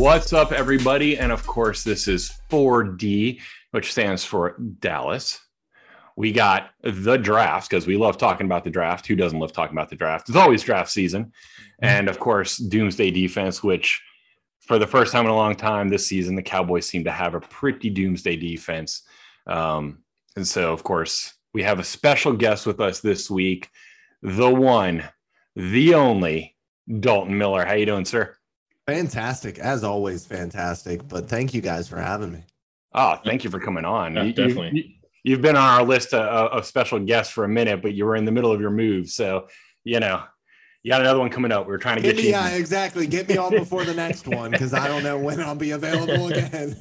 What's up, everybody? And of course, this is 4D, which stands for Dallas. We got the draft because we love talking about the draft. Who doesn't love talking about the draft? It's always draft season. And of course, Doomsday Defense, which for the first time in a long time this season, the Cowboys seem to have a pretty Doomsday defense. And so, of course, we have a special guest with us this week, the one, the only Dalton Miller. How you doing, sir? Fantastic. As always, fantastic. But thank you guys for having me. Oh, thank you for coming on. Definitely. You've been on our list of special guests for a minute, but you were in the middle of your move. So, you got another one coming up. We were trying to get you. Yeah, exactly. Get me on before the next one because I don't know when I'll be available again.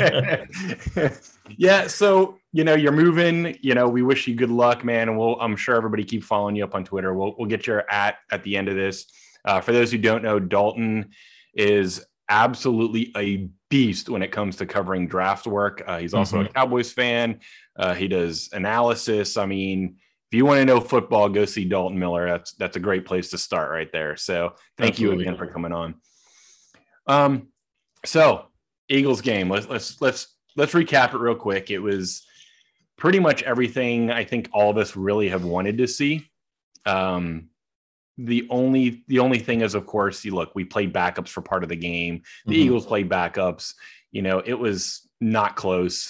Yeah. So, you're moving. We wish you good luck, man. And I'm sure everybody keep following you up on Twitter. We'll get your at the end of this. For those who don't know, Dalton is absolutely a beast when it comes to covering draft work. He's also a Cowboys fan. He does analysis. I mean, if you want to know football, go see Dalton Miller. That's a great place to start right there. So thank you again for coming on. So Eagles game. Let's recap it real quick. It was pretty much everything I think all of us really have wanted to see. The only thing is, of course, we played backups for part of the game. The Eagles played backups. It was not close.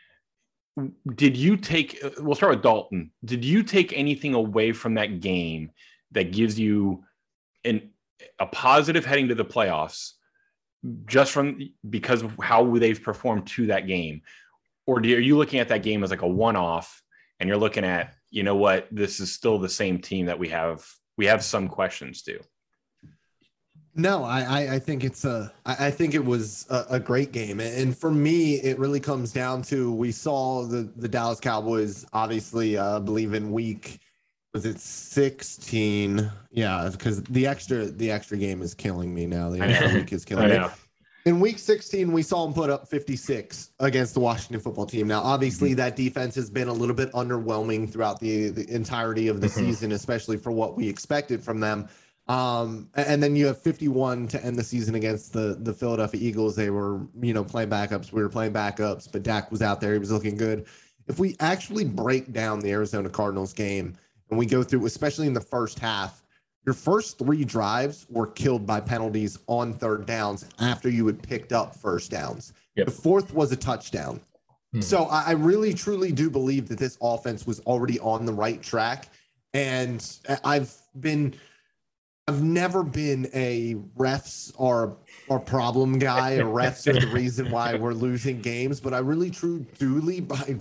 We'll start with Dalton. Did you take anything away from that game that gives you a positive heading to the playoffs just because of how they've performed to that game? Or are you looking at that game as like a one-off and you're looking at, this is still the same team that we have some questions to? No, I think I think it was a great game. And for me, it really comes down to, we saw the Dallas Cowboys, obviously, I believe in week, was it 16? Yeah, because the extra game is killing me now. The extra week is killing me. In week 16, we saw them put up 56 against the Washington football team. Now, obviously, that defense has been a little bit underwhelming throughout the entirety of the season, especially for what we expected from them. And then you have 51 to end the season against the Philadelphia Eagles. They were, playing backups. We were playing backups, but Dak was out there. He was looking good. If we actually break down the Arizona Cardinals game and we go through, especially in the first half, your first 3 drives were killed by penalties on third downs after you had picked up first downs. Yep. The fourth was a touchdown. So I really, truly do believe that this offense was already on the right track. And I've never been a refs are problem guy, or refs are the reason why we're losing games. But I really truly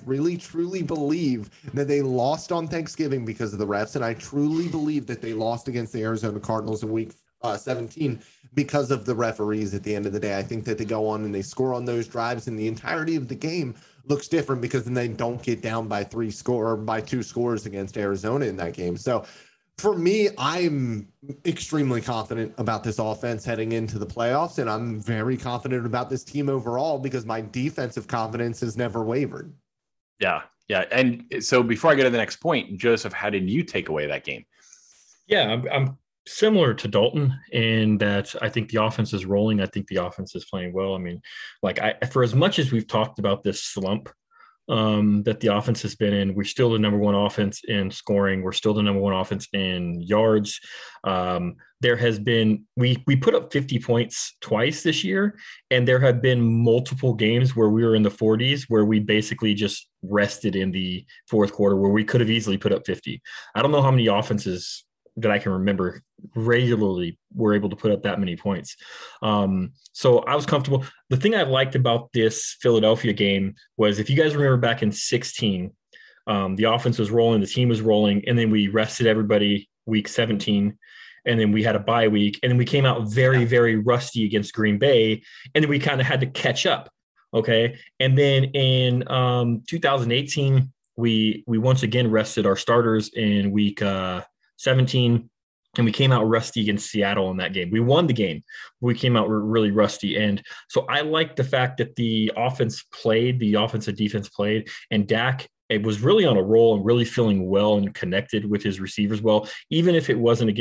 believe that they lost on Thanksgiving because of the refs. And I truly believe that they lost against the Arizona Cardinals in week 17 because of the referees at the end of the day. I think that they go on and they score on those drives, and the entirety of the game looks different because then they don't get down by 2 scores against Arizona in that game. So for me, I'm extremely confident about this offense heading into the playoffs, and I'm very confident about this team overall because my defensive confidence has never wavered. Yeah. And so before I get to the next point, Joseph, how did you take away that game? Yeah, I'm similar to Dalton in that I think the offense is rolling. I think the offense is playing well. I mean, for as much as we've talked about this slump that the offense has been in, we're still the number one offense in scoring. We're still the number one offense in yards. There has been, we put up 50 points twice this year, and there have been multiple games where we were in the 40s where we basically just rested in the fourth quarter where we could have easily put up 50. I don't know how many offenses that I can remember regularly were able to put up that many points. So I was comfortable. The thing I liked about this Philadelphia game was, if you guys remember back in 16, the offense was rolling, the team was rolling, and then we rested everybody week 17, and then we had a bye week, and then we came out very, very rusty against Green Bay, and then we kind of had to catch up, okay? And then in 2018, we once again rested our starters in week 17, and we came out rusty against Seattle in that game. We won the game. We came out really rusty. And so I like the fact that the offense played, the offensive defense played, and Dak, it was really on a roll and really feeling well and connected with his receivers well, even if it wasn't against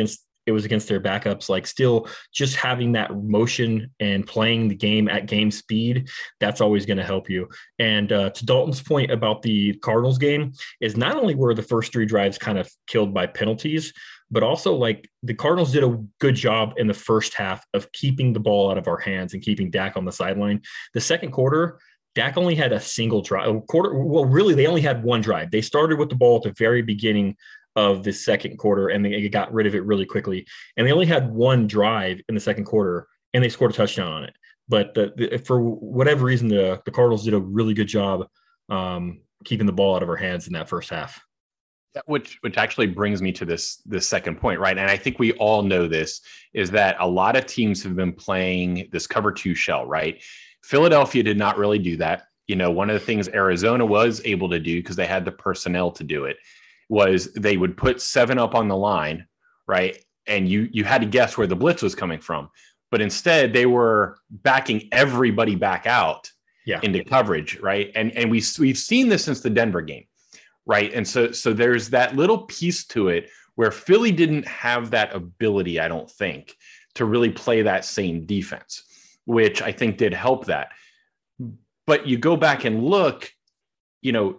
it was against their backups. Like still just having that motion and playing the game at game speed, that's always going to help you. And to Dalton's point about the Cardinals game is not only were the first 3 drives kind of killed by penalties, but also like the Cardinals did a good job in the first half of keeping the ball out of our hands and keeping Dak on the sideline. The second quarter, Dak only had a single drive. Well, really, they only had one drive. They started with the ball at the very beginning of the second quarter, and they got rid of it really quickly. And they only had one drive in the second quarter, and they scored a touchdown on it. But for whatever reason, the Cardinals did a really good job keeping the ball out of our hands in that first half. Yeah, which actually brings me to this second point, right? And I think we all know this, is that a lot of teams have been playing this cover 2 shell, right? Philadelphia did not really do that. You know, one of the things Arizona was able to do, because they had the personnel to do it, was they would put 7 up on the line, right? And you had to guess where the blitz was coming from. But instead, they were backing everybody back out into coverage, right? And we've seen this since the Denver game, right? And so there's that little piece to it where Philly didn't have that ability, I don't think, to really play that same defense, which I think did help that. But you go back and look, you know,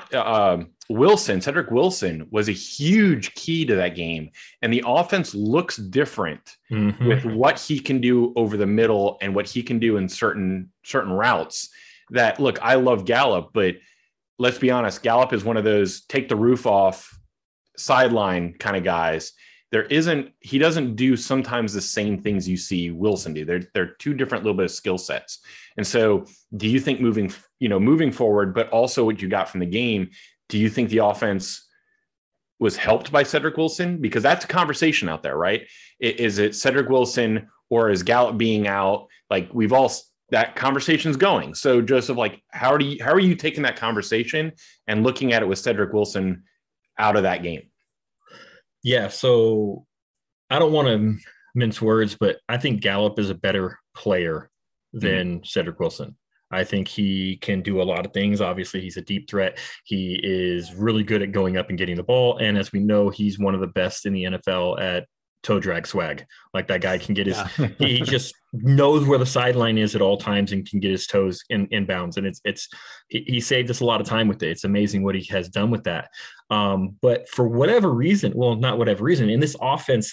Cedric Wilson was a huge key to that game. And the offense looks different with what he can do over the middle and what he can do in certain routes. That, look, I love Gallup, but let's be honest, Gallup is one of those take the roof off sideline kind of guys. He doesn't do sometimes the same things you see Wilson do. They're 2 different little bit of skill sets. And so do you think moving forward, but also what you got from the game, do you think the offense was helped by Cedric Wilson? Because that's a conversation out there, right? Is it Cedric Wilson or is Gallup being out? Like that conversation's going. So Joseph, like, how are you taking that conversation and looking at it with Cedric Wilson out of that game? Yeah, so I don't want to mince words, but I think Gallup is a better player than Cedric Wilson. I think he can do a lot of things. Obviously, he's a deep threat. He is really good at going up and getting the ball. And as we know, he's one of the best in the NFL at toe drag swag. Like, that guy can get his he just knows where the sideline is at all times and can get his toes in bounds. And he saved us a lot of time with it. It's amazing what he has done with that. But for whatever reason, well, not whatever reason, in this offense,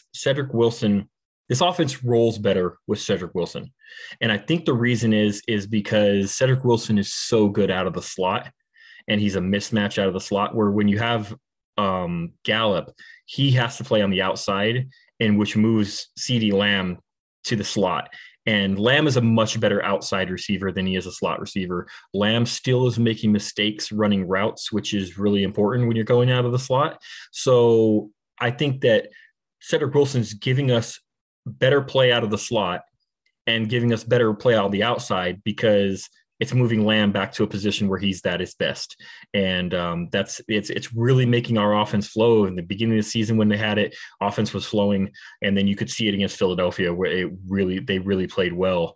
this offense rolls better with Cedric Wilson. And I think the reason is because Cedric Wilson is so good out of the slot, and he's a mismatch out of the slot, where when you have Gallup, he has to play on the outside, and which moves CeeDee Lamb to the slot. And Lamb is a much better outside receiver than he is a slot receiver. Lamb still is making mistakes running routes, which is really important when you're going out of the slot. So I think that Cedric Wilson's giving us better play out of the slot and giving us better play out of the outside, because it's moving Lamb back to a position where he's at his best. And it's really making our offense flow. In the beginning of the season, when they had it, offense was flowing. And then you could see it against Philadelphia, where they really played well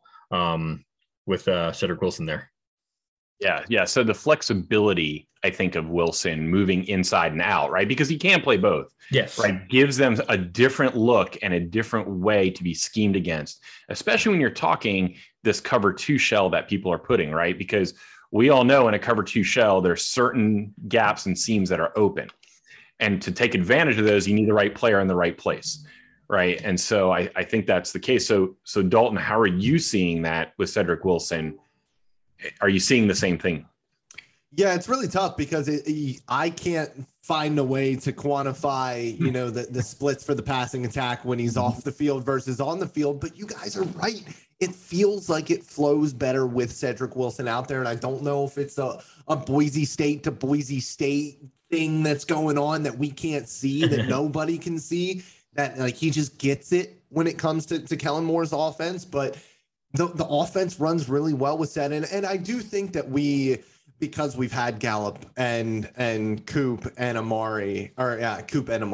with Cedric Wilson there. Yeah. So the flexibility, I think, of Wilson moving inside and out, right? Because he can play both. Yes. Right. Gives them a different look and a different way to be schemed against, especially when you're talking this cover 2 shell that people are putting, right? Because we all know in a cover 2 shell, there's certain gaps and seams that are open. And to take advantage of those, you need the right player in the right place. Right. And so I think that's the case. So Dalton, how are you seeing that with Cedric Wilson? Are you seeing the same thing? Yeah, it's really tough because I can't find a way to quantify, the splits for the passing attack when he's off the field versus on the field. But you guys are right. It feels like it flows better with Cedric Wilson out there. And I don't know if it's a Boise State to Boise State thing that's going on that we can't see, that nobody can see, that like he just gets it when it comes to Kellen Moore's offense. But the offense runs really well with that. And I do think that because we've had Gallup and Coop and Amari, Coop and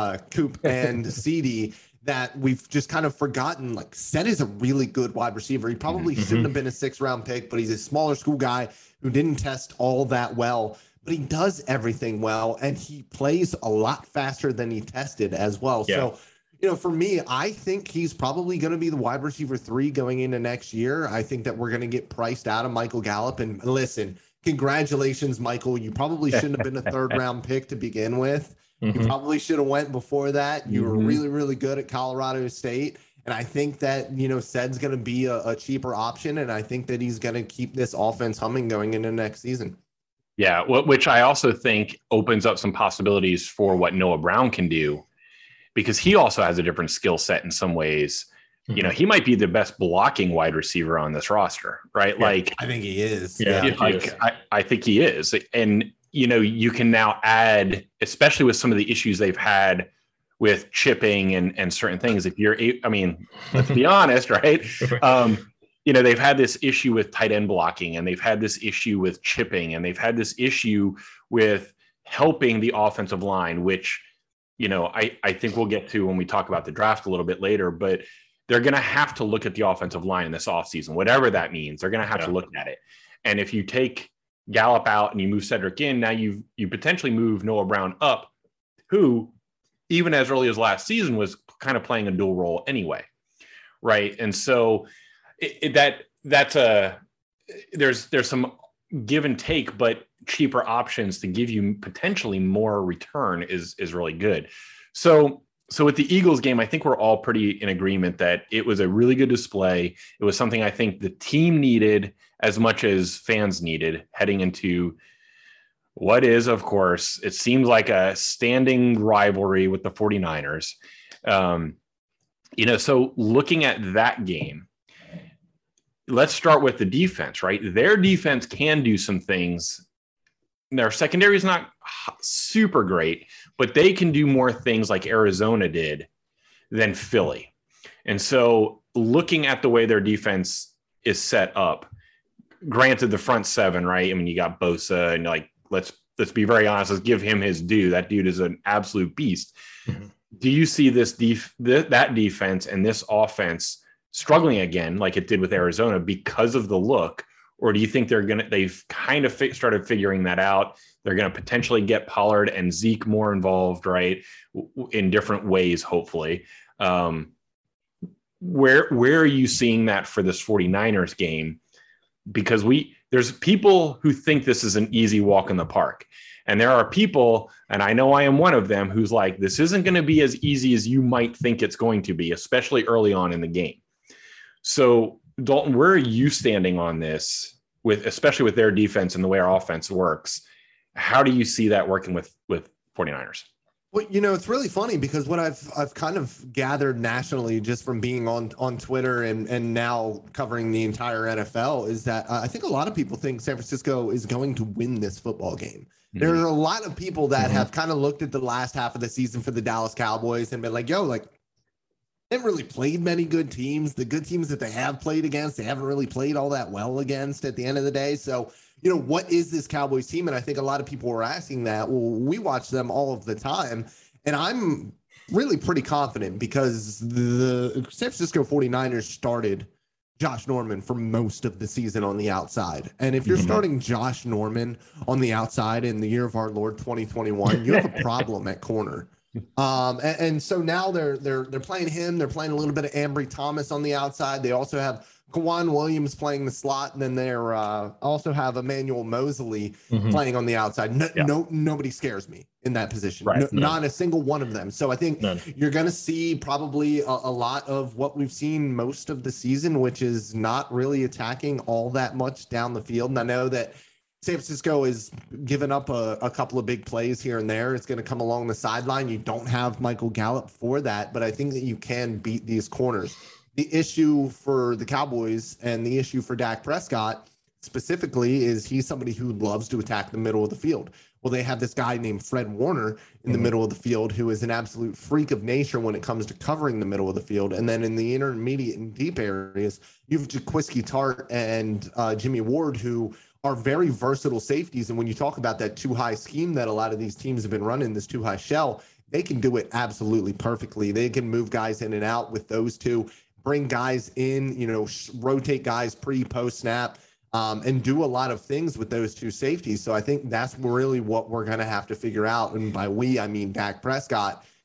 CeeDee, that we've just kind of forgotten, like, Seth is a really good wide receiver. He probably shouldn't have been a 6th-round pick, but he's a smaller school guy who didn't test all that well, but he does everything well, and he plays a lot faster than he tested as well. Yeah. So For me, I think he's probably going to be the wide receiver 3 going into next year. I think that we're going to get priced out of Michael Gallup. And listen, congratulations, Michael. You probably shouldn't have been a 3rd round pick to begin with. You probably should have went before that. You were really, really good at Colorado State. And I think that, Ced's going to be a cheaper option. And I think that he's going to keep this offense humming going into next season. Yeah, which I also think opens up some possibilities for what Noah Brown can do, because he also has a different skill set in some ways. He might be the best blocking wide receiver on this roster, right? Yeah, like, I think he is. Yeah, I think he is. And, you can now add, especially with some of the issues they've had with chipping and certain things. If you're, let's be honest, right? They've had this issue with tight end blocking, and they've had this issue with chipping, and they've had this issue with helping the offensive line, which, I think we'll get to when we talk about the draft a little bit later, but they're going to have to look at the offensive line in this offseason, whatever that means. They're going to have to look at it. And if you take Gallup out and you move Cedric in, now you potentially move Noah Brown up, who even as early as last season was kind of playing a dual role anyway. Right. And so there's some give and take, but cheaper options to give you potentially more return is really good. So with the Eagles game, I think we're all pretty in agreement that it was a really good display. It was something I think the team needed as much as fans needed heading into what is, of course, it seems like a standing rivalry with the 49ers. So looking at that game, let's start with the defense, right? Their defense can do some things. Their secondary is not super great, but they can do more things like Arizona did than Philly. And so looking at the way their defense is set up, granted the front 7, right? You got Bosa, and let's be very honest, let's give him his due. That dude is an absolute beast. Do you see that defense and this offense struggling again like it did with Arizona because of the look? Or do you think they've kind of started figuring that out? They're going to potentially get Pollard and Zeke more involved, right? In different ways, hopefully. Where are you seeing that for this 49ers game? Because there's people who think this is an easy walk in the park. And there are people, and I know I am one of them, who's like, this isn't going to be as easy as you might think it's going to be, especially early on in the game. So, Dalton, where are you standing on this, especially with their defense and the way our offense works? How do you see that working with 49ers? Well, it's really funny because what I've kind of gathered nationally just from being on Twitter and now covering the entire NFL is that I think a lot of people think San Francisco is going to win this football game. There are a lot of people that have kind of looked at the last half of the season for the Dallas Cowboys and been like, they haven't really played many good teams. The good teams that they have played against, they haven't really played all that well against at the end of the day. So, what is this Cowboys team? And I think a lot of people were asking that. Well, we watch them all of the time. And I'm really pretty confident because the San Francisco 49ers started Josh Norman for most of the season on the outside. And if you're starting Josh Norman on the outside in the year of our Lord 2021, you have a problem at corner. And so now they're playing him. They're playing a little bit of Ambry Thomas on the outside. They also have Kwan Williams playing the slot, and then they're also have Emmanuel Mosley playing on the outside. Nobody scares me in that position. Right. Not a single one of them. So I think you're going to see probably a lot of what we've seen most of the season, which is not really attacking all that much down the field. And I know that San Francisco is giving up a couple of big plays here and there. It's going to come along the sideline. You don't have Michael Gallup for that, but I think that you can beat these corners. The issue for the Cowboys and the issue for Dak Prescott specifically is he's somebody who loves to attack the middle of the field. Well, they have this guy named Fred Warner in the middle of the field who is an absolute freak of nature when it comes to covering the middle of the field. And then in the intermediate and deep areas, you have Jaquiski Tart and Jimmy Ward, who are very versatile safeties. And when you talk about that too high scheme that a lot of these teams have been running, this too high shell, they can do it absolutely perfectly. They can move guys in and out with those two, bring guys in, rotate guys post snap, and do a lot of things with those two safeties. So I think that's really what we're going to have to figure out. And by we, I mean Dak Prescott,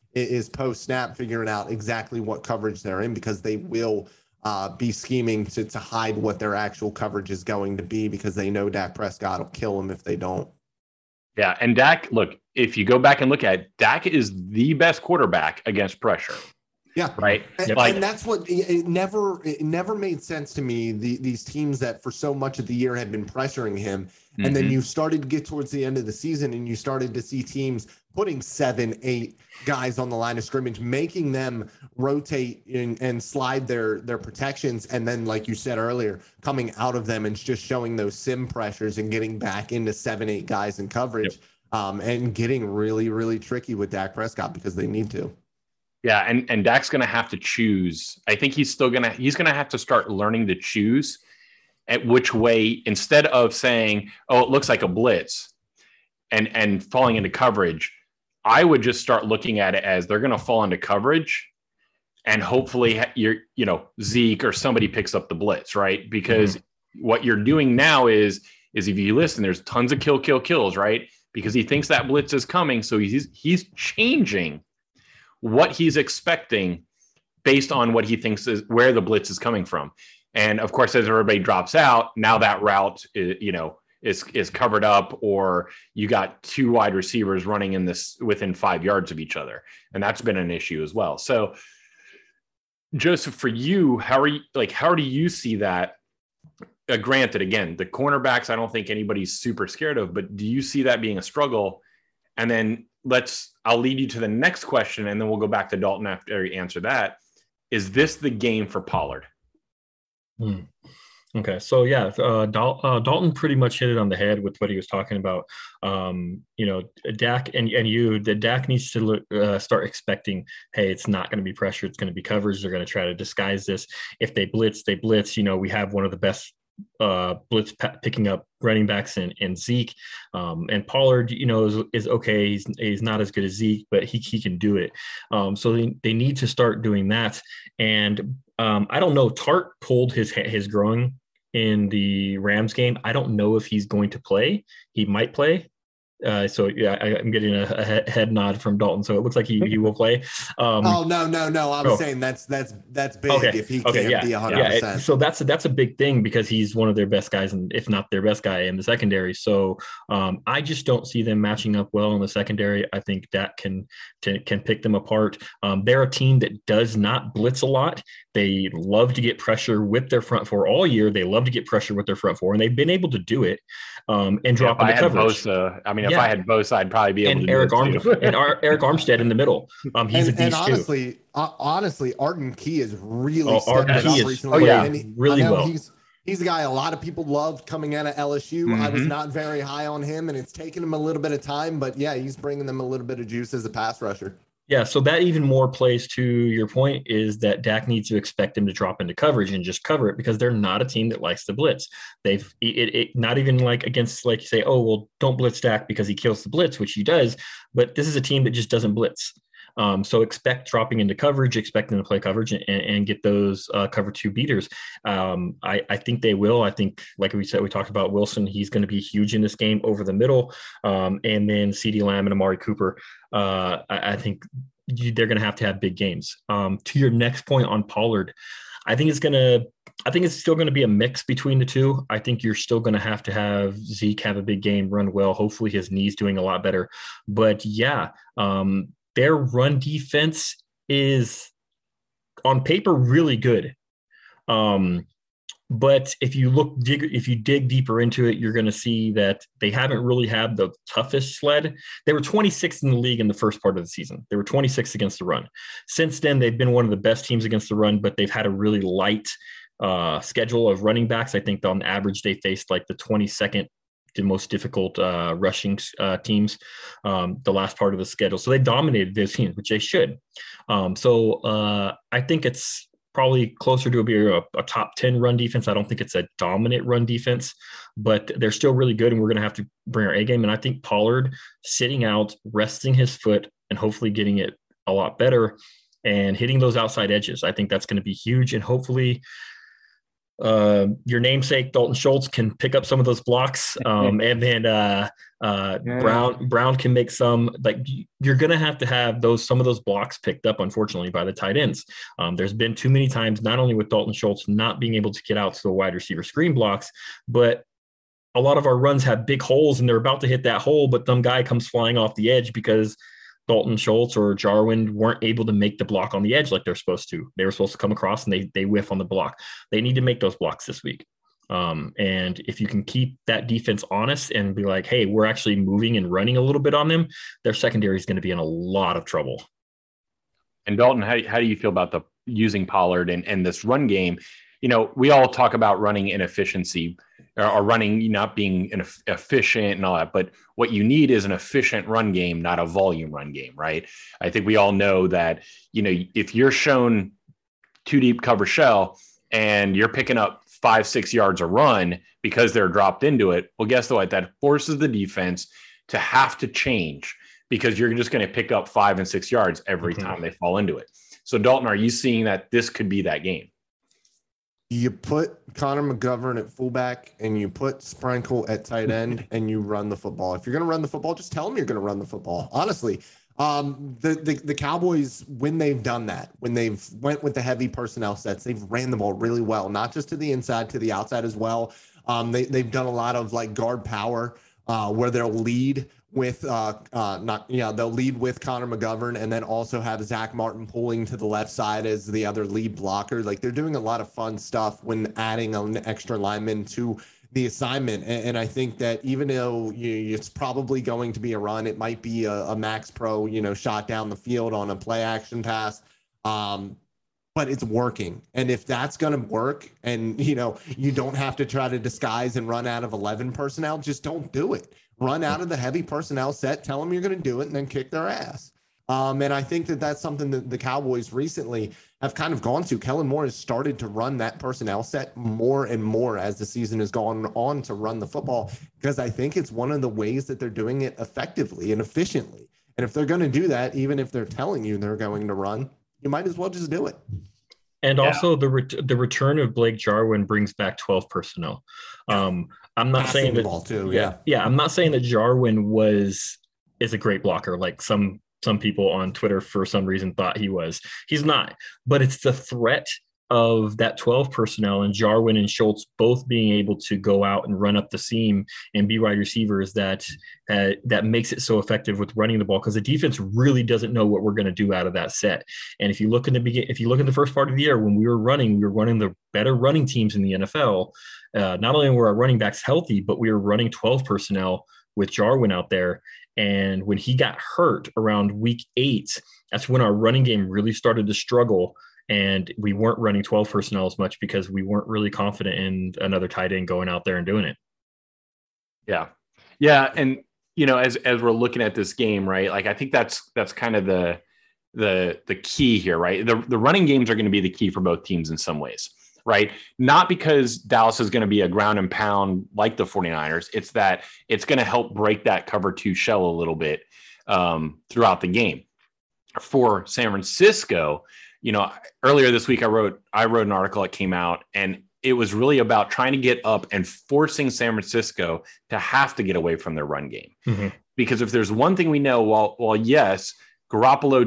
is post snap figuring out exactly what coverage they're in, because they will be scheming to hide what their actual coverage is going to be, because they know Dak Prescott will kill them if they don't. Yeah, and Dak, look, if you go back and look at it, Dak is the best quarterback against pressure. Yeah. Right. And that's what it never made sense to me. These teams that for so much of the year had been pressuring him. And then you started to get towards the end of the season and you started to see teams putting 7, 8 guys on the line of scrimmage, making them rotate and slide their protections. And then, like you said earlier, coming out of them and just showing those sim pressures and getting back into 7, 8 guys in coverage, and getting really, really tricky with Dak Prescott because they need to. Yeah, and Dak's going to have to choose. I think he's going to have to start learning to choose at which way, instead of saying, "Oh, it looks like a blitz," and falling into coverage. I would just start looking at it as they're going to fall into coverage, and hopefully Zeke or somebody picks up the blitz, right? Because what you're doing now is if you listen, there's tons of kills, right? Because he thinks that blitz is coming, so he's changing what he's expecting based on what he thinks is where the blitz is coming from. And of course, as everybody drops out, now that route is covered up, or you got 2 wide receivers running in this within 5 yards of each other. And that's been an issue as well. So Joseph, for you, how do you see that? Granted, again, the cornerbacks, I don't think anybody's super scared of, but do you see that being a struggle? And then I'll lead you to the next question, and then we'll go back to Dalton after you answer that. Is this the game for Pollard? Okay, so yeah, Dalton pretty much hit it on the head with what he was talking about. Dak and Dak needs to start expecting, hey, it's not going to be pressure, it's going to be coverage. They're going to try to disguise this. If they blitz, they blitz. We have one of the best blitz picking up running backs in Zeke, and Pollard is okay. He's not as good as Zeke, but he can do it. So they need to start doing that. And I don't know, Tart pulled his groin in the Rams game. I don't know if he's going to play. He might play. So yeah, I'm getting a head nod from Dalton. So it looks like he will play. No. I was saying that's big. Okay. If he can't be 100%. Yeah. So that's a big thing, because he's one of their best guys, and if not their best guy in the secondary. So I just don't see them matching up well in the secondary. I think that can pick them apart. They're a team that does not blitz a lot. They love to get pressure with their front four all year. They love to get pressure with their front four, and they've been able to do it and drop into coverage. If I had Bosa, I'd probably be able to Eric do it too. And Eric Armstead in the middle. He's a beast too. Honestly, Arden Key is really stepped up recently. Oh yeah, really well. He's a guy a lot of people loved coming out of LSU. I was not very high on him, and it's taken him a little bit of time, but yeah, he's bringing them a little bit of juice as a pass rusher. Yeah, so that even more plays to your point, is that Dak needs to expect him to drop into coverage and just cover it, because they're not a team that likes to blitz. They've not even like against, like you say, oh, well, don't blitz Dak because he kills the blitz, which he does. But this is a team that just doesn't blitz. So expect dropping into coverage, expect them to play coverage and get those cover 2 beaters. I think they will. I think, like we talked about Wilson, he's going to be huge in this game over the middle. And then CeeDee Lamb and Amari Cooper, I think they're going to have big games. To your next point on Pollard, I think it's still going to be a mix between the two. I think you're still going to have Zeke have a big game, run well. Hopefully his knee's doing a lot better. But yeah, their run defense is on paper really good. But if you dig deeper into it, you're going to see that they haven't really had the toughest sled. They were 26th in the league in the first part of the season. They were 26th against the run. Since then, they've been one of the best teams against the run, but they've had a really light schedule of running backs. I think on average, they faced like the 22nd the most difficult rushing teams the last part of the schedule. So they dominated those teams, which they should. I think it's probably closer to a top 10 run defense. I don't think it's a dominant run defense, but they're still really good, and we're going to have to bring our A game. And I think Pollard sitting out, resting his foot, and hopefully getting it a lot better and hitting those outside edges, I think that's going to be huge. And hopefully your namesake Dalton Schultz can pick up some of those blocks, and then Brown can make some. Like, you're gonna have to have some of those blocks picked up, unfortunately, by the tight ends. There's been too many times, not only with Dalton Schultz not being able to get out to the wide receiver screen blocks, but a lot of our runs have big holes and they're about to hit that hole, but some guy comes flying off the edge because Dalton Schultz or Jarwin weren't able to make the block on the edge like they're supposed to. They were supposed to come across and they whiff on the block. They need to make those blocks this week. And if you can keep that defense honest and be like, hey, we're actually moving and running a little bit on them, their secondary is going to be in a lot of trouble. And Dalton, how do you feel about using Pollard and this run game? You know, we all talk about running inefficiency or running not being efficient and all that, but what you need is an efficient run game, not a volume run game, right? I think we all know that, you know, if you're shown two deep cover shell and you're picking up 5-6 yards a run because they're dropped into it, well, guess what? That forces the defense to have to change because you're just going to pick up 5 and 6 yards every time they fall into it. So Dalton, are you seeing that this could be that game? You put Connor McGovern at fullback and you put Sprinkle at tight end and you run the football. If you're going to run the football, just tell them you're going to run the football. Honestly, the Cowboys, when they've done that, when they've went with the heavy personnel sets, they've ran the ball really well, not just to the inside, to the outside as well. They've done a lot of like guard power where they'll lead with they'll lead with Connor McGovern and then also have Zach Martin pulling to the left side as the other lead blocker. Like, they're doing a lot of fun stuff when adding an extra lineman to the assignment. And I think that even though it's probably going to be a run, it might be a Max Pro, shot down the field on a play action pass. But it's working. And if that's going to work and, you don't have to try to disguise and run out of 11 personnel, just don't do it. Run out of the heavy personnel set, tell them you're going to do it, and then kick their ass. And I think that that's something that the Cowboys recently have kind of gone to. Kellen Moore has started to run that personnel set more and more as the season has gone on to run the football, because I think it's one of the ways that they're doing it effectively and efficiently. And if they're going to do that, even if they're telling you they're going to run, you might as well just do it. And also the return of Blake Jarwin brings back 12 personnel. I'm not saying that ball too, I'm not saying that Jarwin is a great blocker like some people on Twitter for some reason thought he was. He's not, but it's the threat of that 12 personnel and Jarwin and Schultz both being able to go out and run up the seam and be wide receivers that makes it so effective with running the ball, because the defense really doesn't know what we're going to do out of that set. And if you look at the first part of the year when we were running the better running teams in the NFL. Not only were our running backs healthy, but we were running 12 personnel with Jarwin out there. And when he got hurt around week 8, that's when our running game really started to struggle. And we weren't running 12 personnel as much because we weren't really confident in another tight end going out there and doing it. Yeah. Yeah. And, as we're looking at this game, right, like I think that's kind of the key here, right? The running games are going to be the key for both teams in some ways, right? Not because Dallas is going to be a ground and pound like the 49ers. It's that it's going to help break that cover 2 shell a little bit throughout the game. For San Francisco, earlier this week I wrote an article that came out, and it was really about trying to get up and forcing San Francisco to have to get away from their run game. Mm-hmm. Because if there's one thing we know, while yes, Garoppolo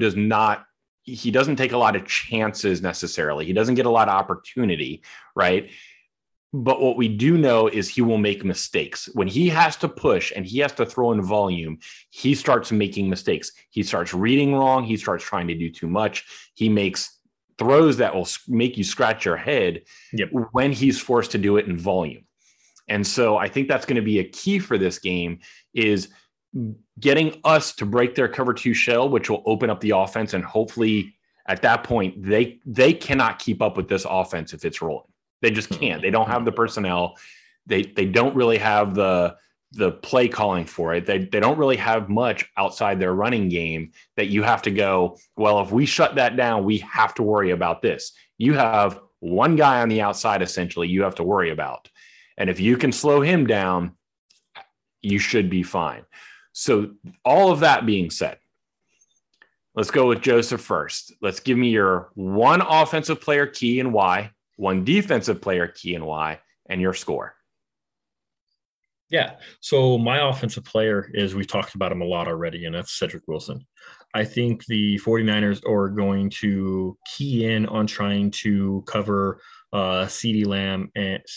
he doesn't take a lot of chances necessarily. He doesn't get a lot of opportunity, right? But what we do know is he will make mistakes. When he has to push and he has to throw in volume, he starts making mistakes. He starts reading wrong. He starts trying to do too much. He makes throws that will make you scratch your head when he's forced to do it in volume. And so I think that's going to be a key for this game, is getting us to break their cover 2 shell, which will open up the offense. And hopefully at that point, they cannot keep up with this offense if it's rolling. They just can't. They don't have the personnel. They don't really have the play calling for it. They don't really have much outside their running game that you have to go, well, if we shut that down, we have to worry about this. You have one guy on the outside, essentially, you have to worry about. And if you can slow him down, you should be fine. So all of that being said, let's go with Joseph first. Let's give me your one offensive player key and why. one defensive player, key and why, and your score. Yeah. So my offensive player is, we've talked about him a lot already, and that's Cedric Wilson. I think the 49ers are going to key in on trying to cover CeeDee Lamb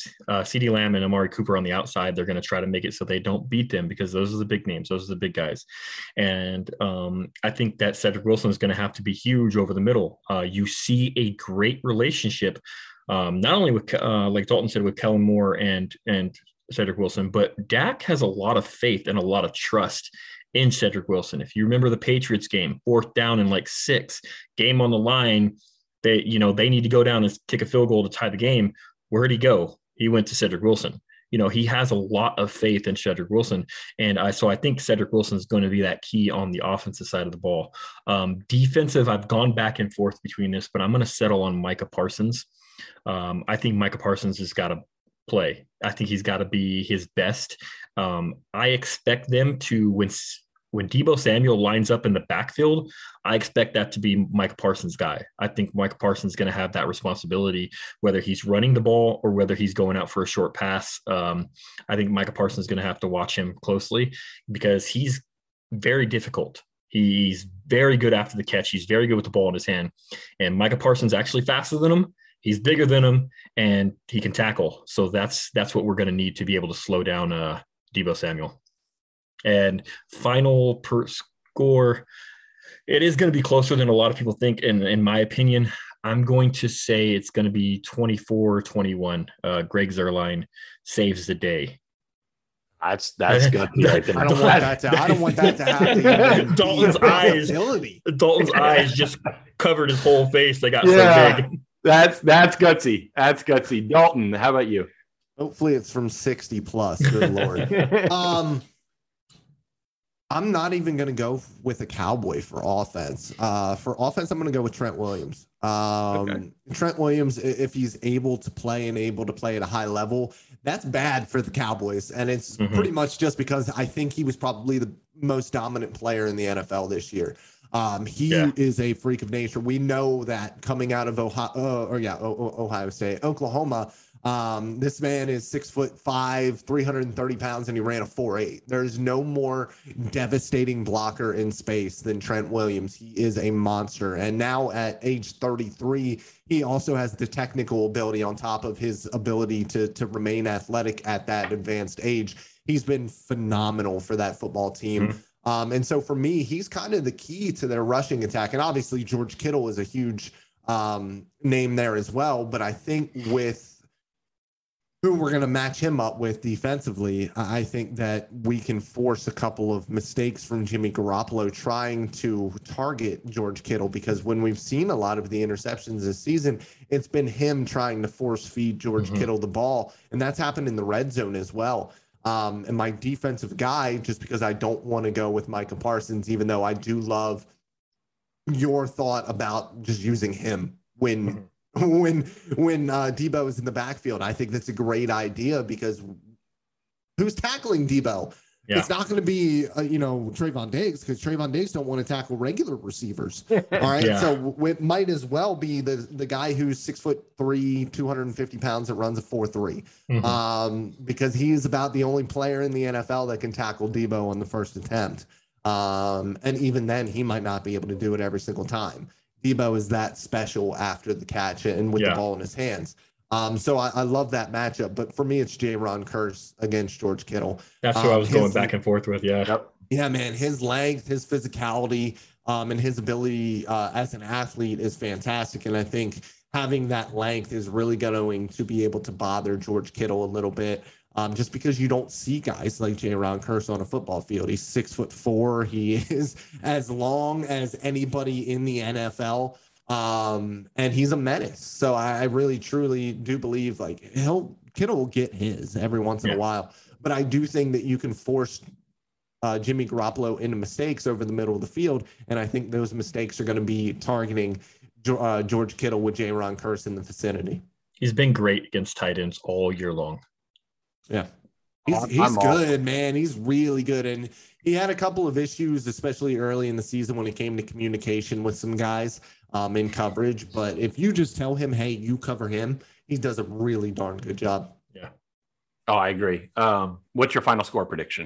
and Amari Cooper on the outside. They're going to try to make it so they don't beat them, because those are the big names. Those are the big guys. And I think that Cedric Wilson is going to have to be huge over the middle. You see a great relationship, not only with, like Dalton said, with Kellen Moore and Cedric Wilson, but Dak has a lot of faith and a lot of trust in Cedric Wilson. If you remember the Patriots game, 4th down and like 6, game on the line, they need to go down and kick a field goal to tie the game. Where'd he go? He went to Cedric Wilson. He has a lot of faith in Cedric Wilson. And so I think Cedric Wilson is going to be that key on the offensive side of the ball. Defensive, I've gone back and forth between this, but I'm going to settle on Micah Parsons. I think Micah Parsons has got to play. I think he's got to be his best. I expect them to, when Deebo Samuel lines up in the backfield, I expect that to be Micah Parsons' guy. I think Micah Parsons is going to have that responsibility, whether he's running the ball or whether he's going out for a short pass. I think Micah Parsons is going to have to watch him closely, because he's very difficult. He's very good after the catch. He's very good with the ball in his hand. And Micah Parsons is actually faster than him. He's bigger than him, and he can tackle. So that's what we're going to need to be able to slow down Deebo Samuel. And final per score, it is going to be closer than a lot of people think. And in my opinion, I'm going to say it's going to be 24-21. Greg Zuerlein saves the day. That's good right there. I don't want that to happen. Dalton's eyes just covered his whole face. They got so big. That's gutsy. That's gutsy. Dalton, how about you? Hopefully it's from 60 plus. Good Lord. I'm not even going to go with a Cowboy for offense. For offense, I'm going to go with Trent Williams. Okay. Trent Williams, if he's able to play and able to play at a high level, that's bad for the Cowboys. And it's pretty much just because I think he was probably the most dominant player in the NFL this year. He is a freak of nature. We know that coming out of Ohio State, Oklahoma, this man is 6'5", 330 pounds, and he ran a 4.8. There's no more devastating blocker in space than Trent Williams. He is a monster. And now at age 33, he also has the technical ability on top of his ability to remain athletic at that advanced age. He's been phenomenal for that football team. And so for me, he's kind of the key to their rushing attack. And obviously George Kittle is a huge name there as well. But I think with who we're going to match him up with defensively, I think that we can force a couple of mistakes from Jimmy Garoppolo trying to target George Kittle, because when we've seen a lot of the interceptions this season, it's been him trying to force feed George Kittle the ball. And that's happened in the red zone as well. And my defensive guy, just because I don't want to go with Micah Parsons, even though I do love your thought about just using him when Deebo is in the backfield. I think that's a great idea, because who's tackling Deebo? Yeah. It's not going to be, Trayvon Diggs, because Trayvon Diggs don't want to tackle regular receivers. All right. Yeah. So it might as well be the guy who's 6'3", 250 pounds that runs a 4.3, because he's about the only player in the NFL that can tackle Deebo on the first attempt. And even then, he might not be able to do it every single time. Deebo is that special after the catch and with the ball in his hands. So I love that matchup, but for me, it's Jayron Kearse against George Kittle. That's what I was going back and forth with. Yeah. Yeah, man. His length, his physicality, and his ability as an athlete is fantastic. And I think having that length is really going to be able to bother George Kittle a little bit. Just because you don't see guys like Jayron Kearse on a football field. He's 6'4". He is as long as anybody in the NFL. And he's a menace. So I really, truly do believe Kittle will get his every once in a while. But I do think that you can force Jimmy Garoppolo into mistakes over the middle of the field. And I think those mistakes are going to be targeting George Kittle with Jayron Kearse in the vicinity. He's been great against tight ends all year long. Yeah. He's good, man. He's really good. And he had a couple of issues, especially early in the season when it came to communication with some guys in coverage. But if you just tell him, hey, you cover him, he does a really darn good job. Yeah. Oh, I agree. What's your final score prediction?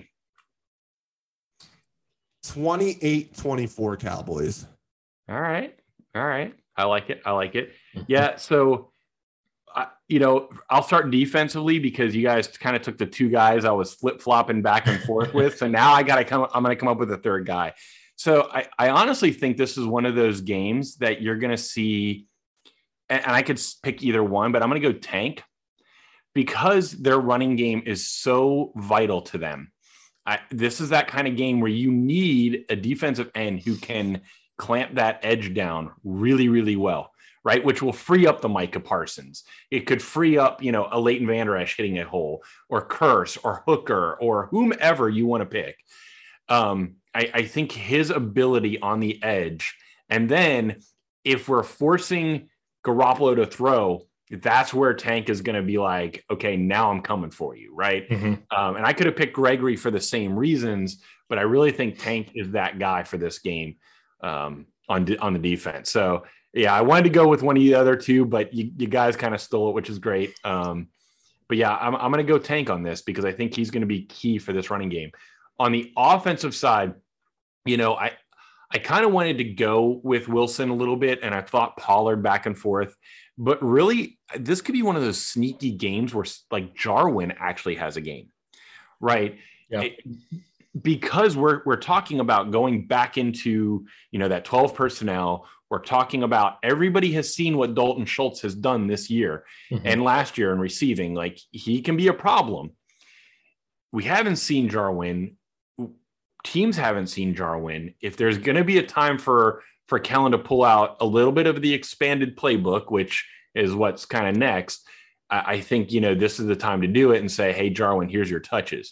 28-24 Cowboys. All right. I like it. Yeah. So, I'll start defensively because you guys kind of took the two guys I was flip-flopping back and forth with. So now I'm going to come up with a third guy. So I honestly think this is one of those games that you're going to see, and I could pick either one, but I'm going to go Tank because their running game is so vital to them. This is that kind of game where you need a defensive end who can clamp that edge down really, really well, right? Which will free up the Micah Parsons. It could free up, a Leighton Vander Esch hitting a hole, or Curse, or Hooker, or whomever you want to pick. I think his ability on the edge, and then if we're forcing Garoppolo to throw, that's where Tank is going to be like, okay, now I'm coming for you, right? Mm-hmm. And I could have picked Gregory for the same reasons, but I really think Tank is that guy for this game on the defense. So yeah, I wanted to go with one of the other two, but you guys kind of stole it, which is great. But yeah, I'm going to go Tank on this because I think he's going to be key for this running game. On the offensive side, I kind of wanted to go with Wilson a little bit, and I thought Pollard back and forth. But really, this could be one of those sneaky games where like Jarwin actually has a game, right? Yeah. Because we're talking about going back into, that 12 personnel. We're talking about everybody has seen what Dalton Schultz has done this year and last year in receiving. Like, he can be a problem. We haven't seen Jarwin. Teams haven't seen Jarwin. If there's going to be a time for Kellen to pull out a little bit of the expanded playbook, which is what's kind of next, I think, this is the time to do it and say, hey, Jarwin, here's your touches.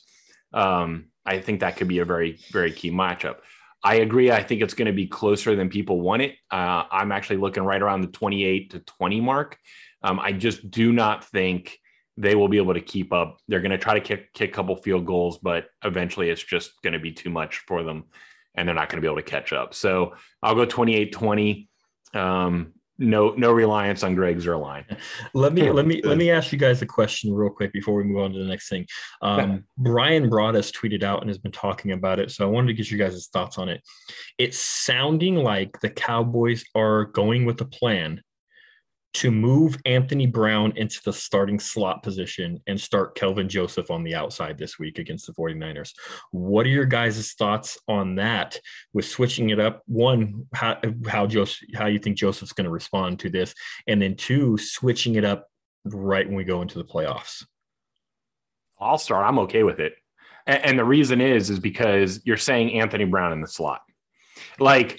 I think that could be a very, very key matchup. I agree. I think it's going to be closer than people want it. I'm actually looking right around the 28-20 mark. I just do not think they will be able to keep up. They're going to try to kick a couple field goals, but eventually it's just going to be too much for them, and they're not going to be able to catch up. So I'll go 28-20. No reliance on Greg Zuerlein. Let me ask you guys a question real quick before we move on to the next thing. Brian Broaddus tweeted out and has been talking about it, so I wanted to get you guys' thoughts on it. It's sounding like the Cowboys are going with a plan to move Anthony Brown into the starting slot position and start Kelvin Joseph on the outside this week against the 49ers. What are your guys' thoughts on that with switching it up? One, how you think Joseph's going to respond to this? And then two, switching it up right when we go into the playoffs. I'll start. I'm okay with it. And the reason is because you're saying Anthony Brown in the slot. Like,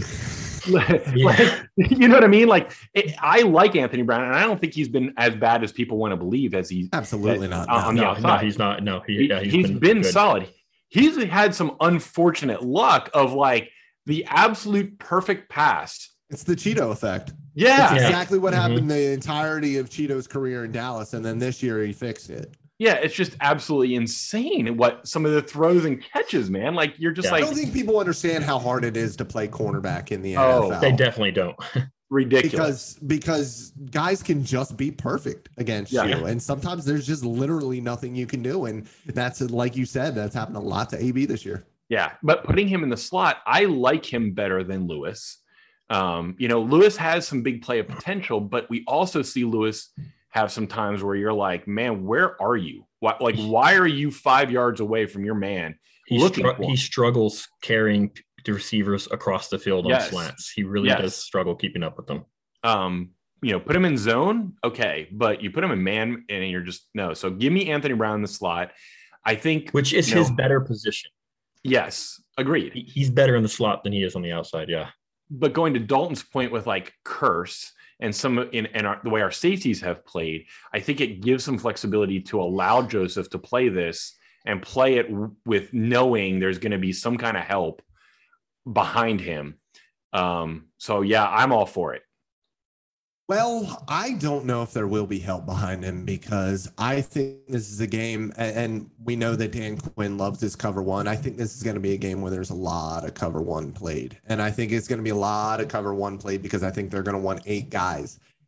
you know what I mean? Like, I like Anthony Brown, and I don't think he's been as bad as people want to believe as he's absolutely not on the outside. No, he's not. No, he's been solid. He's had some unfortunate luck of like the absolute perfect pass. It's the Cheeto effect. Yeah, it's exactly what happened the entirety of Cheeto's career in Dallas, and then this year he fixed it. Yeah, it's just absolutely insane what some of the throws and catches, man. Like, you're just like, I don't think people understand how hard it is to play cornerback in the NFL. They definitely don't. Ridiculous. Because guys can just be perfect against you, and sometimes there's just literally nothing you can do, and that's, like you said, that's happened a lot to AB this year. Yeah, but putting him in the slot, I like him better than Lewis. Lewis has some big play of potential, but we also see Lewis have some times where you're like, man, where are you? Why are you 5 yards away from your man? He struggles carrying the receivers across the field on slants. He really does struggle keeping up with them. Put him in zone, okay, but you put him in man, and you're just no. So give me Anthony Brown in the slot. I think, which is his better position. Yes, agreed. He's better in the slot than he is on the outside. Yeah, but going to Dalton's point with like Curse and the way our safeties have played, I think it gives some flexibility to allow Joseph to play this and play it with knowing there's going to be some kind of help behind him. So yeah, I'm all for it. Well, I don't know if there will be help behind him because I think this is a game, and we know that Dan Quinn loves his cover one. I think this is going to be a game where there's a lot of cover one played. And I think it's going to be a lot of cover one played because I think they're going to want 8 guys.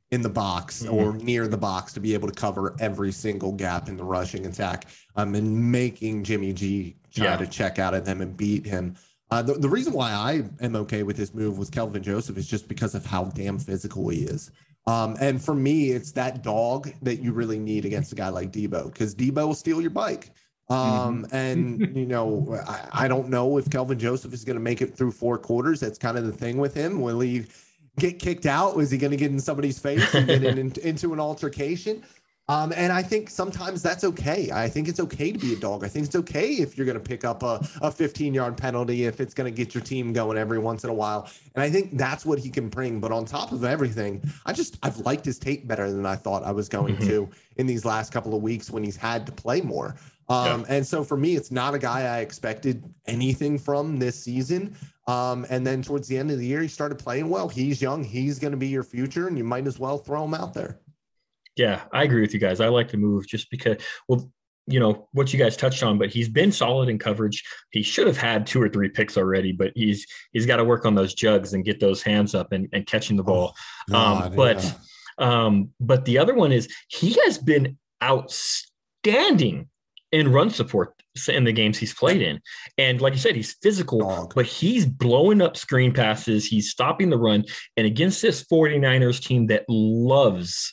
in the box or near the box to be able to cover every single gap in the rushing attack, and making Jimmy G try to check out at them and beat him. The reason why I am okay with this move with Kelvin Joseph is just because of how damn physical he is. And for me, it's that dog that you really need against a guy like Debo, because Debo will steal your bike. And, you know, I don't know if Kelvin Joseph is going to make it through 4 quarters. That's kind of the thing with him. Will he get kicked out? Was he going to get in somebody's face and get into an altercation? And I think sometimes that's okay. I think it's okay to be a dog. I think it's okay if you're going to pick up a 15-yard penalty, if it's going to get your team going every once in a while. And I think that's what he can bring. But on top of everything, I've liked his tape better than I thought I was going to in these last couple of weeks when he's had to play more. And so for me, it's not a guy I expected anything from this season. And then towards the end of the year, he started playing well. He's young. He's going to be your future, and you might as well throw him out there. Yeah, I agree with you guys. I like the move just because, well, you know, what you guys touched on, but he's been solid in coverage. He should have had 2 or 3 picks already, but he's got to work on those jugs and get those hands up and catching the ball. But the other one is he has been outstanding in run support in the games he's played in. And like you said, he's physical, but he's blowing up screen passes. He's stopping the run. And against this 49ers team that loves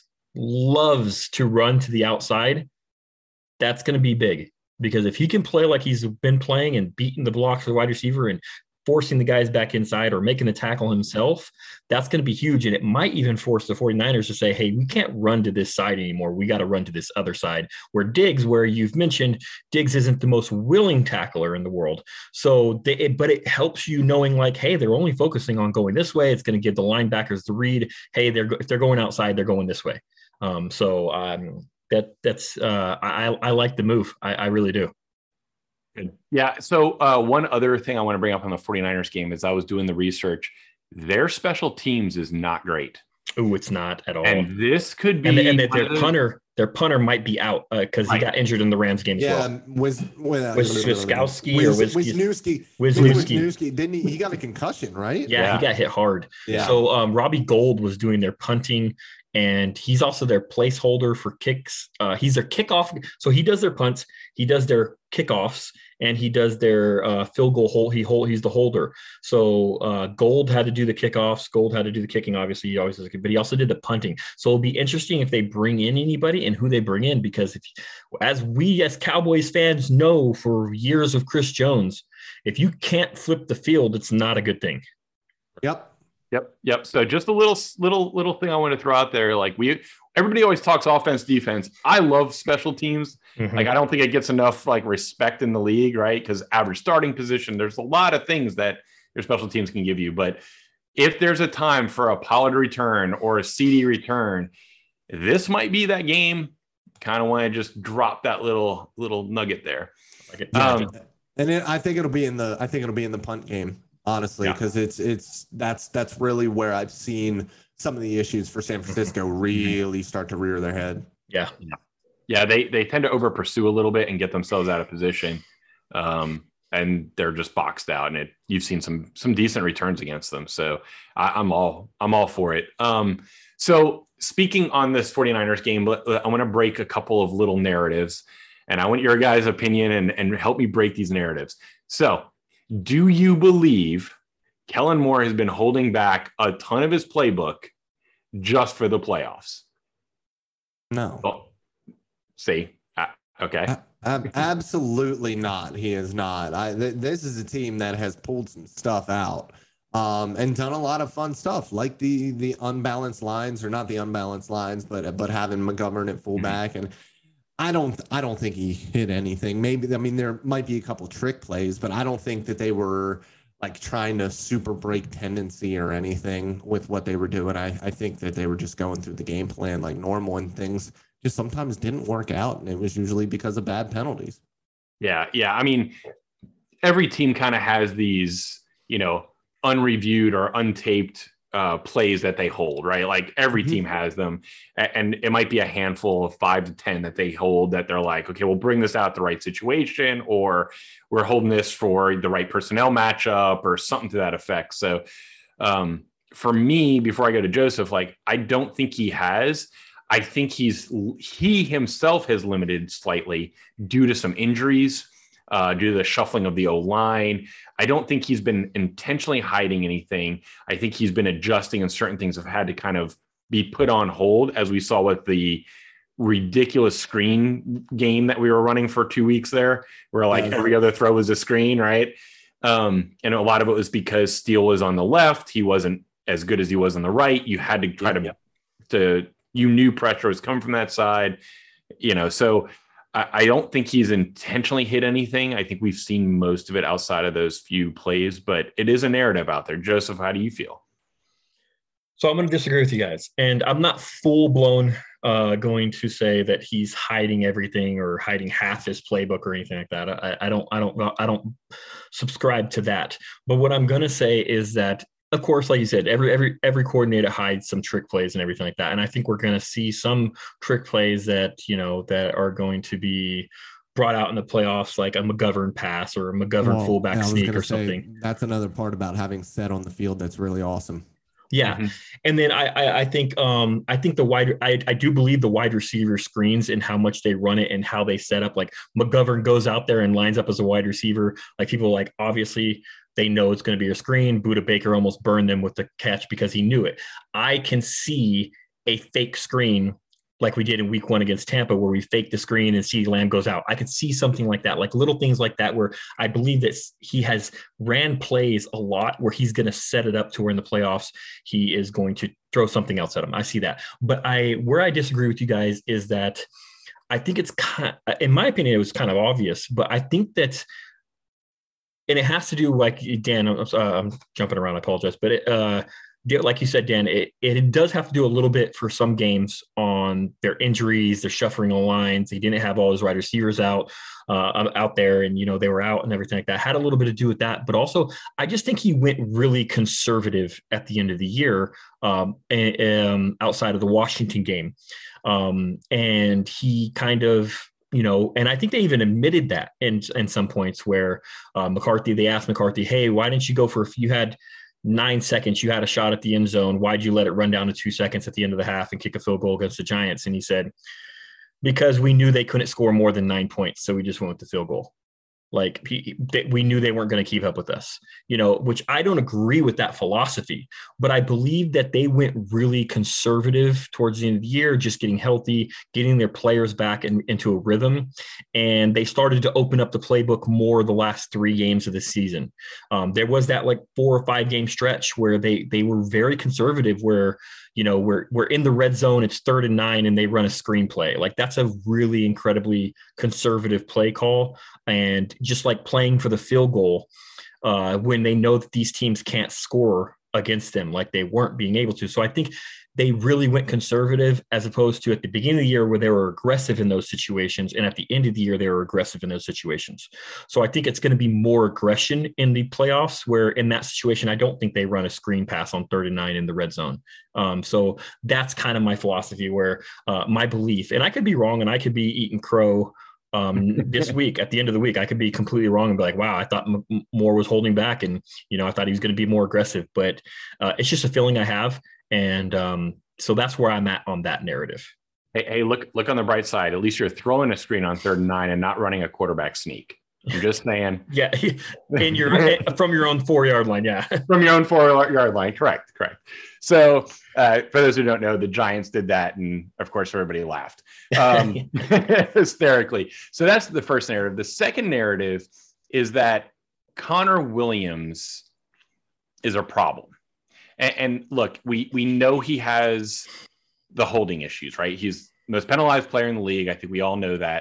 to run to the outside, that's going to be big, because if he can play like he's been playing and beating the blocks of the wide receiver and forcing the guys back inside or making the tackle himself, that's going to be huge. And it might even force the 49ers to say, hey, we can't run to this side anymore. We got to run to this other side, where Diggs, where you've mentioned Diggs isn't the most willing tackler in the world. So, but it helps you knowing like, hey, they're only focusing on going this way. It's going to give the linebackers the read. Hey, if they're going outside, they're going this way. I like the move. I really do. Good. Yeah. So one other thing I want to bring up on the 49ers game is I was doing the research. Their special teams is not great. Oh, it's not at all. And this could be their punter might be out because he got injured in the Rams game. Wisniewski. Didn't he got a concussion, right? Yeah, he got hit hard. Yeah. So Robbie Gould was doing their punting, and he's also their placeholder for kicks. He's their kickoff. So he does their punts, he does their kickoffs, and he does their field goal hold. He's the holder. So Gould had to do the kickoffs. Gould had to do the kicking. Obviously, he always does it, but he also did the punting. So it'll be interesting if they bring in anybody and who they bring in, because as Cowboys fans know for years of Chris Jones, if you can't flip the field, it's not a good thing. Yep. So just a little thing I want to throw out there. Like everybody always talks offense, defense. I love special teams. Like I don't think it gets enough like respect in the league, right? Because average starting position, there's a lot of things that your special teams can give you. But if there's a time for a Pollard return or a CD return, this might be that game. Kind of want to just drop that little nugget there. I think it'll be in the punt game. Honestly, because that's really where I've seen some of the issues for San Francisco really start to rear their head. Yeah. They tend to over pursue a little bit and get themselves out of position, and they're just boxed out. And you've seen some decent returns against them. So I'm all for it. So speaking on this 49ers game, I want to break a couple of little narratives, and I want your guys' opinion and help me break these narratives. So, do you believe Kellen Moore has been holding back a ton of his playbook just for the playoffs? No. Well, okay. Absolutely not. He is not. This is a team that has pulled some stuff out and done a lot of fun stuff, like the unbalanced lines, or not the unbalanced lines, but having McGovern at fullback. And I don't think he hit anything. Maybe, I mean, there might be a couple trick plays, but I don't think that they were like trying to super break tendency or anything with what they were doing. I think that they were just going through the game plan like normal, and things just sometimes didn't work out. And it was usually because of bad penalties. Yeah. I mean, every team kind of has these, unreviewed or untaped plays that they hold, right? Like every team has them, and it might be a handful of 5 to 10 that they hold that they're like, okay, we'll bring this out the right situation, or we're holding this for the right personnel matchup or something to that effect. So for me, before I go to Joseph, like, I don't think he has. I think he himself has limited slightly due to some injuries, due to the shuffling of the O-line. I don't think he's been intentionally hiding anything. I think he's been adjusting, and certain things have had to kind of be put on hold, as we saw with the ridiculous screen game that we were running for 2 weeks there, where like every other throw was a screen, right? And a lot of it was because Steele was on the left. He wasn't as good as he was on the right. You had to try to you knew pressure was coming from that side, so I don't think he's intentionally hit anything. I think we've seen most of it outside of those few plays, but it is a narrative out there. Joseph, how do you feel? So I'm going to disagree with you guys, and I'm not full blown going to say that he's hiding everything or hiding half his playbook or anything like that. I don't subscribe to that. But what I'm going to say is that, of course, like you said, every coordinator hides some trick plays and everything like that. And I think we're going to see some trick plays that that are going to be brought out in the playoffs, like a McGovern pass or a McGovern fullback sneak or something. That's another part about having set on the field that's really awesome. Yeah. Mm-hmm. And then I think I do believe the wide receiver screens and how much they run it and how they set up. Like McGovern goes out there and lines up as a wide receiver. Like people like, obviously they know it's going to be a screen. Budda Baker almost burned them with the catch because he knew it. I can see a fake screen like we did in week 1 against Tampa, where we faked the screen and CeeDee Lamb goes out. I could see something like that, like little things like that, where I believe that he has ran plays a lot where he's going to set it up to where in the playoffs, he is going to throw something else at him. I see that. But where I disagree with you guys is that I think it's in my opinion, it was kind of obvious, but I think that, and it has to do, like Dan, I'm jumping around, I apologize, but like you said, Dan, it does have to do a little bit for some games on their injuries, their shuffling of lines. He didn't have all his wide receivers out there, and they were out and everything like that. Had a little bit to do with that, but also I just think he went really conservative at the end of the year, outside of the Washington game, and he kind of. And I think they even admitted that in some points where they asked McCarthy, hey, why didn't you go you had 9 seconds, you had a shot at the end zone. Why'd you let it run down to 2 seconds at the end of the half and kick a field goal against the Giants? And he said, because we knew they couldn't score more than 9 points. So we just went with the field goal. Like we knew they weren't going to keep up with us, which I don't agree with that philosophy, but I believe that they went really conservative towards the end of the year, just getting healthy, getting their players back into a rhythm. And they started to open up the playbook more the last 3 games of the season. There was that like 4 or 5 game stretch where they were very conservative, where we're in the red zone, it's 3rd and 9, and they run a screenplay. Like that's a really incredibly conservative play call. And just like playing for the field goal, when they know that these teams can't score against them, like they weren't being able to. So I think they really went conservative, as opposed to at the beginning of the year where they were aggressive in those situations. And at the end of the year, they were aggressive in those situations. So I think it's going to be more aggression in the playoffs, where in that situation, I don't think they run a screen pass on 3rd and 9 in the red zone. So that's kind of my philosophy, where my belief, and I could be wrong and I could be eating crow this week. At the end of the week, I could be completely wrong and be like, wow, I thought Moore was holding back, and I thought he was going to be more aggressive, but it's just a feeling I have. And so that's where I'm at on that narrative. Hey, look on the bright side. At least you're throwing a screen on 3rd and 9 and not running a quarterback sneak. I'm just saying. Yeah, from your own 4-yard line. Yeah, from your own 4-yard line. Correct. So for those who don't know, the Giants did that, and of course everybody laughed hysterically. So that's the first narrative. The second narrative is that Connor Williams is a problem. And look, we know he has the holding issues, right? He's the most penalized player in the league. I think we all know that.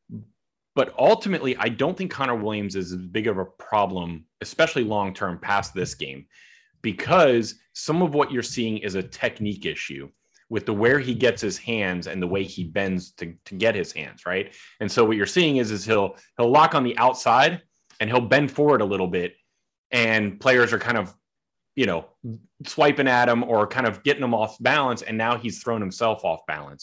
But ultimately, I don't think Connor Williams is as big of a problem, especially long-term past this game, because some of what you're seeing is a technique issue with where he gets his hands and the way he bends to get his hands, right? And so what you're seeing is he'll lock on the outside and he'll bend forward a little bit, and players are kind of swiping at him or kind of getting him off balance. And now he's thrown himself off balance.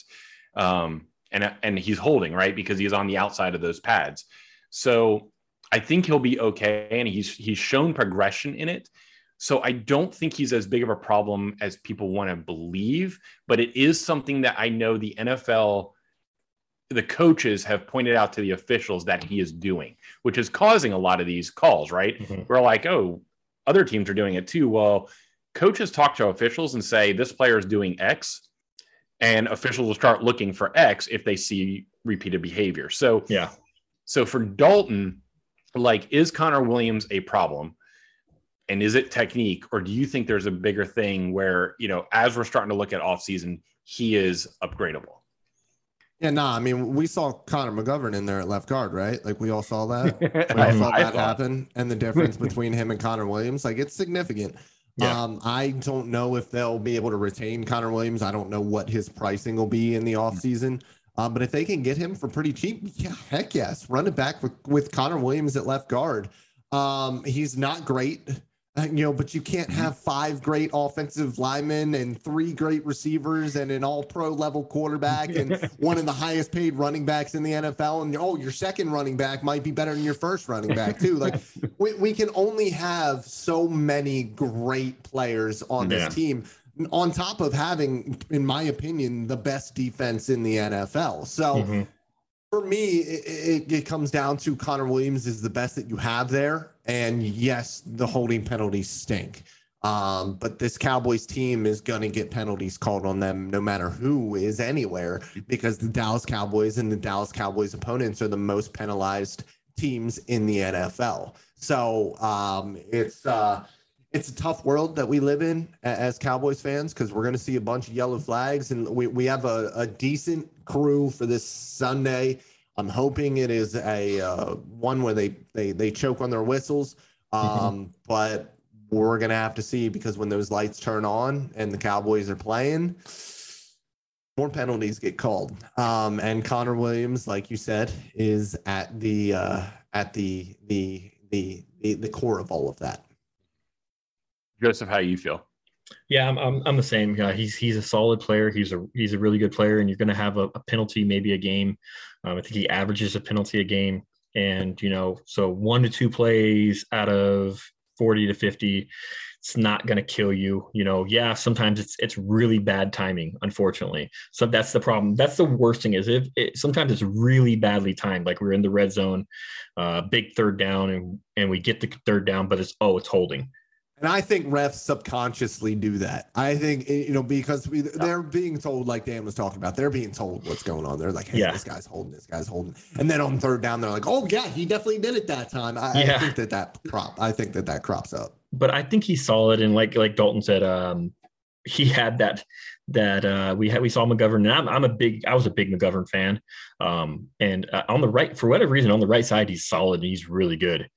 And he's holding, right? Because he's on the outside of those pads. So I think he'll be okay. And he's shown progression in it, So I don't think he's as big of a problem as people want to believe, but it is something that I know the NFL, the coaches have pointed out to the officials that he is doing, which is causing a lot of these calls, right? Mm-hmm. We're like, oh, other teams are doing it too. Well, coaches talk to officials and say, this player is doing X, and officials will start looking for X if they see repeated behavior. So, yeah. So for Dalton, like, is Connor Williams a problem? And is it technique, or do you think there's a bigger thing where, you know, as we're starting to look at offseason, he is upgradable? Yeah, I mean, we saw Connor McGovern in there at left guard, right? Like, we all saw that. We all saw that happen. And the difference between him and Connor Williams, like, it's significant. Yeah. I don't know if they'll be able to retain Connor Williams. I don't know what his pricing will be in the offseason. But if they can get him for pretty cheap, yeah, heck yes. Run it back with Connor Williams at left guard. He's not great. But you can't have 5 great offensive linemen and 3 great receivers and an all-pro level quarterback and one of the highest paid running backs in the NFL. And your second running back might be better than your first running back too. Like, we can only have so many great players on this team, on top of having, in my opinion, the best defense in the NFL. So for me, it comes down to Connor Williams is the best that you have there. And yes, the holding penalties stink. But this Cowboys team is going to get penalties called on them no matter who is anywhere, because the Dallas Cowboys and the Dallas Cowboys opponents are the most penalized teams in the NFL. So it's a tough world that we live in as Cowboys fans, because we're going to see a bunch of yellow flags, and we have a decent crew for this Sunday. I'm hoping it is a one where they choke on their whistles, but we're going to have to see, because when those lights turn on and the Cowboys are playing, more penalties get called. And Connor Williams, like you said, is at the core of all of that. Joseph, how you feel? Yeah, I'm the same. Yeah, he's a solid player. He's a really good player, and you're going to have a penalty, maybe a game. I think he averages a penalty a game, and so 1 to 2 plays out of 40 to 50, it's not going to kill you. Yeah, sometimes it's really bad timing, unfortunately. So that's the problem. That's the worst thing, is sometimes it's really badly timed. Like, we're in the red zone, big third down, and we get the third down, but it's holding. And I think refs subconsciously do that. I think, because they're being told, like Dan was talking about, they're being told what's going on. They're like, hey, this guy's holding. And then on third down, they're like, oh, yeah, he definitely did it that time. I think that crops up. But I think he's solid. And like Dalton said, he had that we saw McGovern, and I was a big McGovern fan. And on the right, for whatever reason, on the right side, he's solid and he's really good.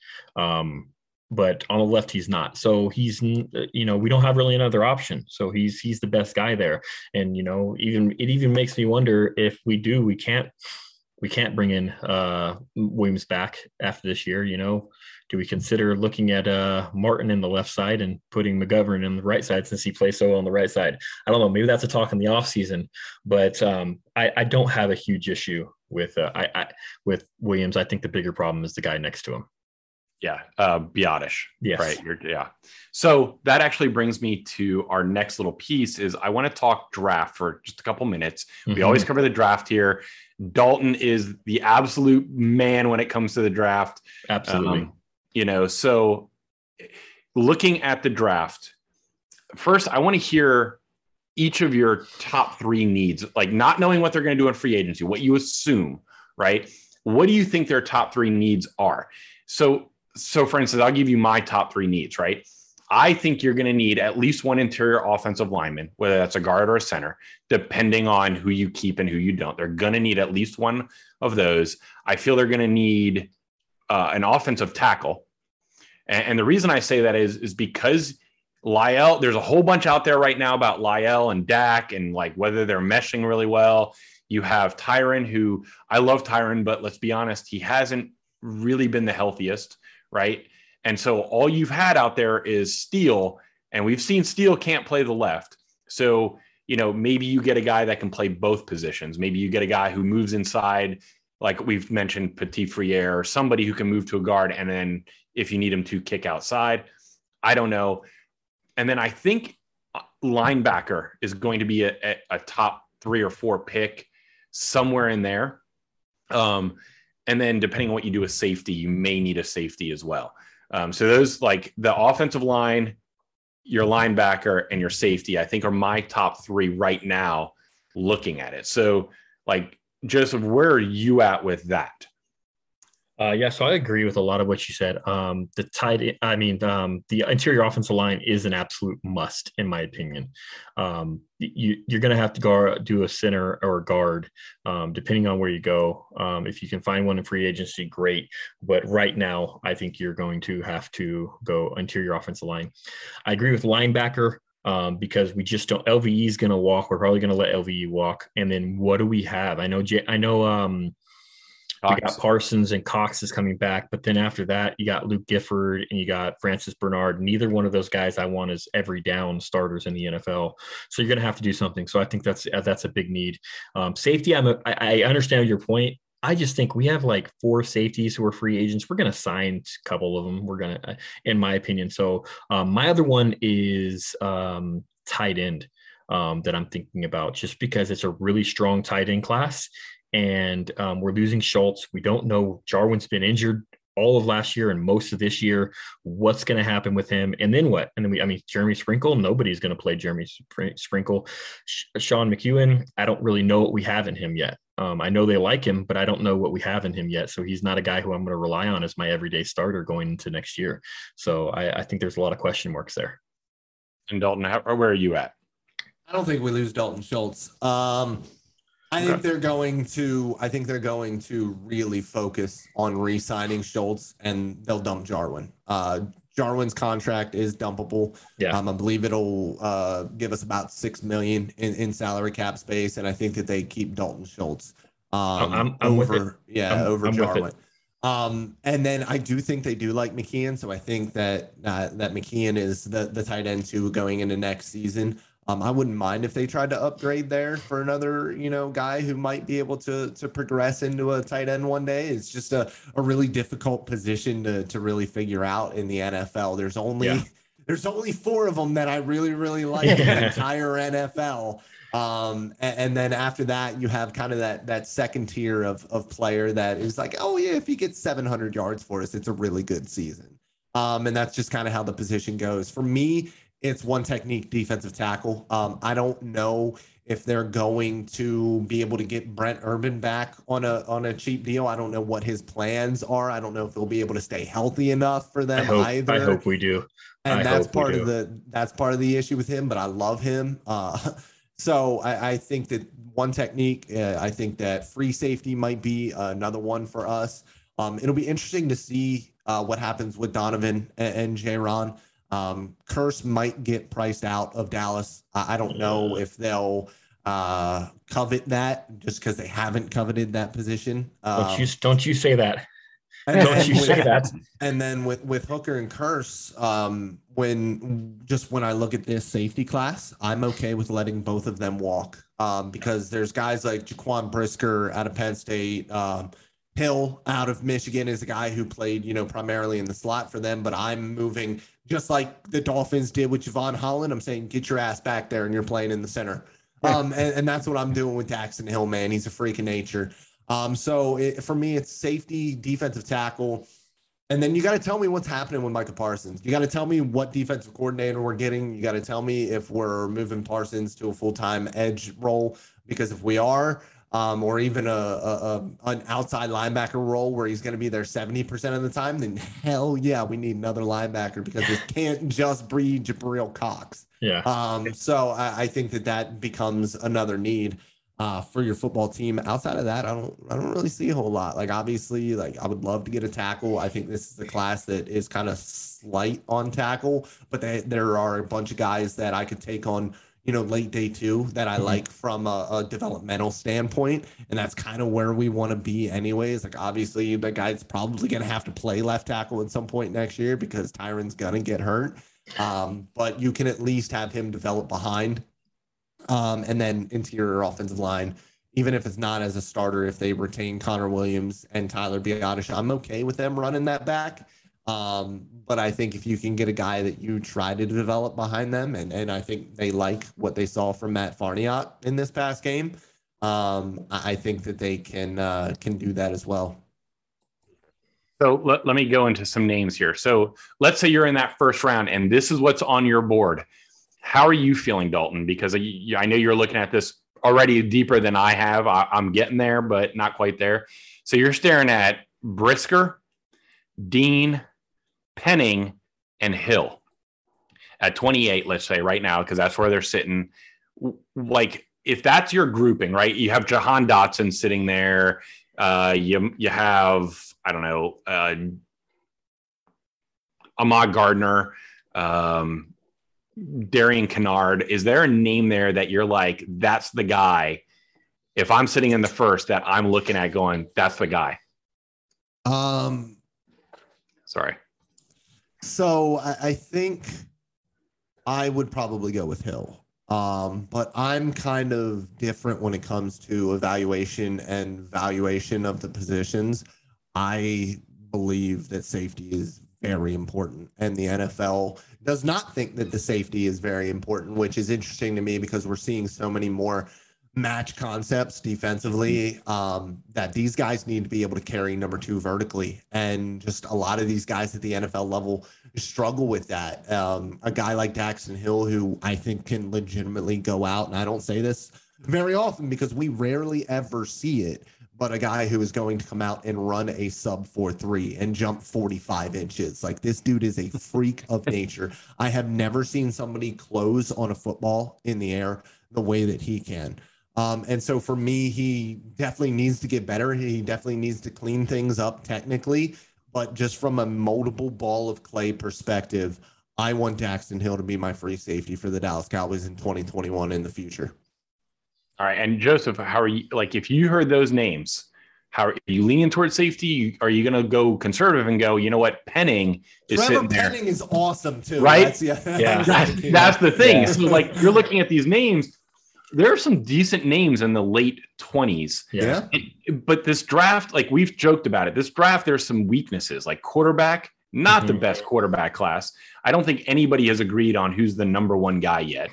But on the left, he's not. So he's, we don't have really another option. So he's the best guy there. And, it even makes me wonder if we can't bring in Williams back after this year. Do we consider looking at Martin in the left side and putting McGovern in the right side, since he plays so well on the right side? I don't know. Maybe that's a talk in the off season, but I don't have a huge issue with Williams. I think the bigger problem is the guy next to him. Yeah, Biotish. Yes. Right. So that actually brings me to our next little piece. Is I want to talk draft for just a couple minutes. We always cover the draft here. Dalton is the absolute man when it comes to the draft. Absolutely. So looking at the draft, first, I want to hear each of your top 3 needs, like not knowing what they're going to do in free agency, what you assume, right? What do you think their top 3 needs are? So for instance, I'll give you my top 3 needs, right? I think you're going to need at least one interior offensive lineman, whether that's a guard or a center, depending on who you keep and who you don't. They're going to need at least one of those. I feel they're going to need an offensive tackle. And the reason I say that is because Lyle, there's a whole bunch out there right now about Lyle and Dak and like whether they're meshing really well. You have Tyron, who I love Tyron, but let's be honest, he hasn't really been the healthiest. Right. And so all you've had out there is Steele, and we've seen Steele can't play the left. So, maybe you get a guy that can play both positions. Maybe you get a guy who moves inside, like we've mentioned, Petit Friere, or somebody who can move to a guard. And then if you need him to kick outside, I don't know. And then I think linebacker is going to be a top 3 or 4 pick somewhere in there. And then depending on what you do with safety, you may need a safety as well. So those, like the offensive line, your linebacker, and your safety, I think are my top 3 right now looking at it. So like, Joseph, where are you at with that? So I agree with a lot of what you said. The interior offensive line is an absolute must, in my opinion. You're going to have to do a center or a guard, depending on where you go. If you can find one in free agency, great. But right now, I think you're going to have to go interior offensive line. I agree with linebacker. Because we just don't. LVE is going to walk. We're probably going to let LVE walk. And then what do we have? I know. We got Parsons and Cox is coming back, but then after that, you got Luke Gifford and you got Francis Bernard. Neither one of those guys I want as every down starters in the NFL. So you're going to have to do something. So I think that's a big need. Safety, I understand your point. I just think we have like 4 safeties who are free agents. We're going to sign a couple of them. We're going to, in my opinion. So my other one is tight end that I'm thinking about, just because it's a really strong tight end class. And we're losing Schultz. We don't know. Jarwin's been injured all of last year and most of this year. What's going to happen with him? And then what? And then Jeremy Sprinkle, nobody's going to play Jeremy Sprinkle. Sean McEwen, I don't really know what we have in him yet. I know they like him, but I don't know what we have in him yet. So he's not a guy who I'm going to rely on as my everyday starter going into next year. So I think there's a lot of question marks there. And Dalton, where are you at? I don't think we lose Dalton Schultz. I think they're going to really focus on re-signing Schultz, and they'll dump Jarwin. Jarwin's contract is dumpable. Yeah. I believe it'll give us about $6 million in salary cap space, and I think that they keep Dalton Schultz I'm over I'm Jarwin. And then I do think they do like McKeon, so I think that McKeon is the tight end too going into next season. I wouldn't mind if they tried to upgrade there for another, guy who might be able to progress into a tight end one day. It's just a really difficult position to really figure out in the NFL. There's only 4 of them that I really, really like in the entire NFL. And then after that, you have kind of that second tier of player that is like, oh yeah, if he gets 700 yards for us, it's a really good season. And that's just kind of how the position goes. For me, it's one technique defensive tackle. I don't know if they're going to be able to get Brent Urban back on a cheap deal. I don't know what his plans are. I don't know if they'll be able to stay healthy enough for them either. I hope we do. And that's part of the issue with him, but I love him. So I think that one technique, I think that free safety might be another one for us. It'll be interesting to see what happens with Donovan and Jaron. Curse might get priced out of Dallas. I don't know if they'll covet that just because they haven't coveted that position. Don't you say that. Don't you say that. And then with Hooker and Curse, when I look at this safety class, I'm okay with letting both of them walk because there's guys like Jaquan Brisker out of Penn State. Hill out of Michigan is a guy who played, primarily in the slot for them, but I'm moving just like the Dolphins did with Javon Holland. I'm saying, get your ass back there and you're playing in the center. And that's what I'm doing with Daxton Hill, man. He's a freak of nature. For me, it's safety, defensive tackle. And then you got to tell me what's happening with Micah Parsons. You got to tell me what defensive coordinator we're getting. You got to tell me if we're moving Parsons to a full-time edge role, because if we are, or even an outside linebacker role where he's going to be there 70% of the time, then hell yeah, we need another linebacker because it can't just be Jabril Cox. Yeah. So I think that becomes another need for your football team. Outside of that, I don't really see a whole lot. Like, obviously, like, I would love to get a tackle. I think this is a class that is kind of slight on tackle, but there are a bunch of guys that I could take on, late day 2 that I like from a developmental standpoint. And that's kind of where we want to be anyways. Like, obviously the guy's probably going to have to play left tackle at some point next year because Tyron's going to get hurt. But you can at least have him develop behind. And then interior offensive line, even if it's not as a starter, if they retain Connor Williams and Tyler Biadasz, I'm okay with them running that back. But I think if you can get a guy that you try to develop behind them, and I think they like what they saw from Matt Farniok in this past game, I think that they can do that as well. So let me go into some names here. So let's say you're in that first round and this is what's on your board. How are you feeling, Dalton? Because I know you're looking at this already deeper than I have. I'm getting there, but not quite there. So you're staring at Brisker, Dean, Penning, and Hill at 28, let's say right now, because that's where they're sitting. Like, if that's your grouping, right? You have Jahan Dotson sitting there. You have, I don't know, Ahmad Gardner, Darian Kennard. Is there a name there that you're like, that's the guy? If I'm sitting in the first, that I'm looking at going, that's the guy. Sorry. So I think I would probably go with Hill. But I'm kind of different when it comes to evaluation and valuation of the positions. I believe that safety is very important, and the NFL does not think that the safety is very important, which is interesting to me because we're seeing so many more match concepts defensively that these guys need to be able to carry number two vertically. And just a lot of these guys at the NFL level struggle with that. A guy like Daxton Hill, who I think can legitimately go out, and I don't say this very often because we rarely ever see it, but a guy who is going to come out and run a sub 4.3 and jump 45 inches. Like, this dude is a freak of nature. I have never seen somebody close on a football in the air the way that he can. And so for me, he definitely needs to get better. He definitely needs to clean things up technically, but just from a moldable ball of clay perspective, I want Daxton Hill to be my free safety for the Dallas Cowboys in 2021 in the future. All right. And Joseph, how are you? Like, if you heard those names, how are you leaning towards safety? Are you going to go conservative and go, you know what, Penning is Trevor sitting there. Penning is awesome too. Right? That's the thing. Yeah. So, like, you're looking at these names. There are some decent names in the late 20s. Yeah. But this draft, like we've joked about it, this draft, there's some weaknesses, like quarterback, not the best quarterback class. I don't think anybody has agreed on who's the number one guy yet.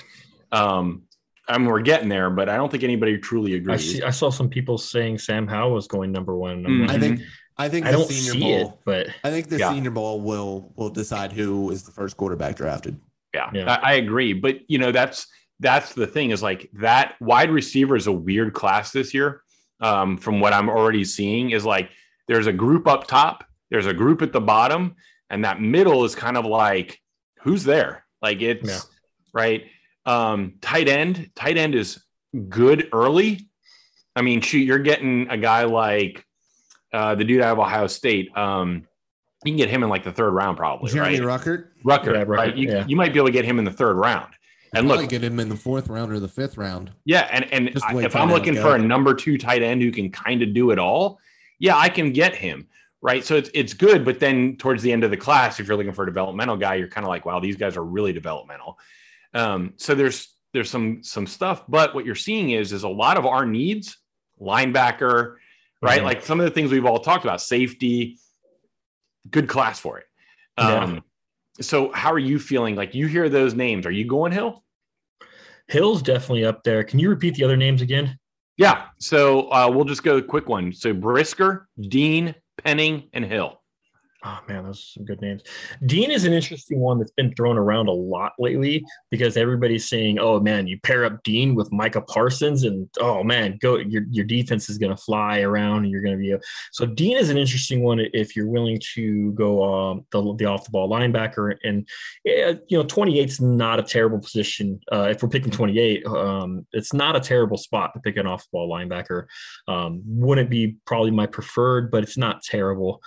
I mean, we're getting there, but I don't think anybody truly agrees. I saw some people saying Sam Howell was going number one. I think I the don't Senior see Bowl, it, but I think the Senior Bowl will decide who is the first quarterback drafted. Yeah. I agree. But, you know, that's the thing is, like, that wide receiver is a weird class this year. From what I'm already seeing is, like, there's a group up top, there's a group at the bottom, and that middle is kind of like, who's there? Like, it's right. Tight end is good early. I mean, shoot, you're getting a guy like the dude out of Ohio State. You can get him in like the third round, probably. Jeremy right? Ruckert, right? You might be able to get him in the third round. And look, get him in the fourth round or the fifth round. Yeah, and if I'm looking for a number two tight end who can kind of do it all, yeah, I can get him. Right. So it's good. But then towards the end of the class, if you're looking for a developmental guy, you're kind of like, wow, these guys are really developmental. So there's some stuff. But what you're seeing is a lot of our needs, linebacker, right? Like some of the things we've all talked about, safety, good class for it. So how are you feeling? Like, you hear those names. Are you going Hill? Hill's definitely up there. Can you repeat the other names again? Yeah. So we'll just go a quick one. So Brisker, Dean, Penning, and Hill. Oh, man, those are some good names. Dean is an interesting one that's been thrown around a lot lately because everybody's saying, oh, man, you pair up Dean with Micah Parsons and, oh, man, your defense is going to fly around and you're going to be – so Dean is an interesting one if you're willing to go the off-the-ball linebacker. And, 28 is not a terrible position. If we're picking 28, it's not a terrible spot to pick an off-the-ball linebacker. Wouldn't be probably my preferred, but it's not terrible.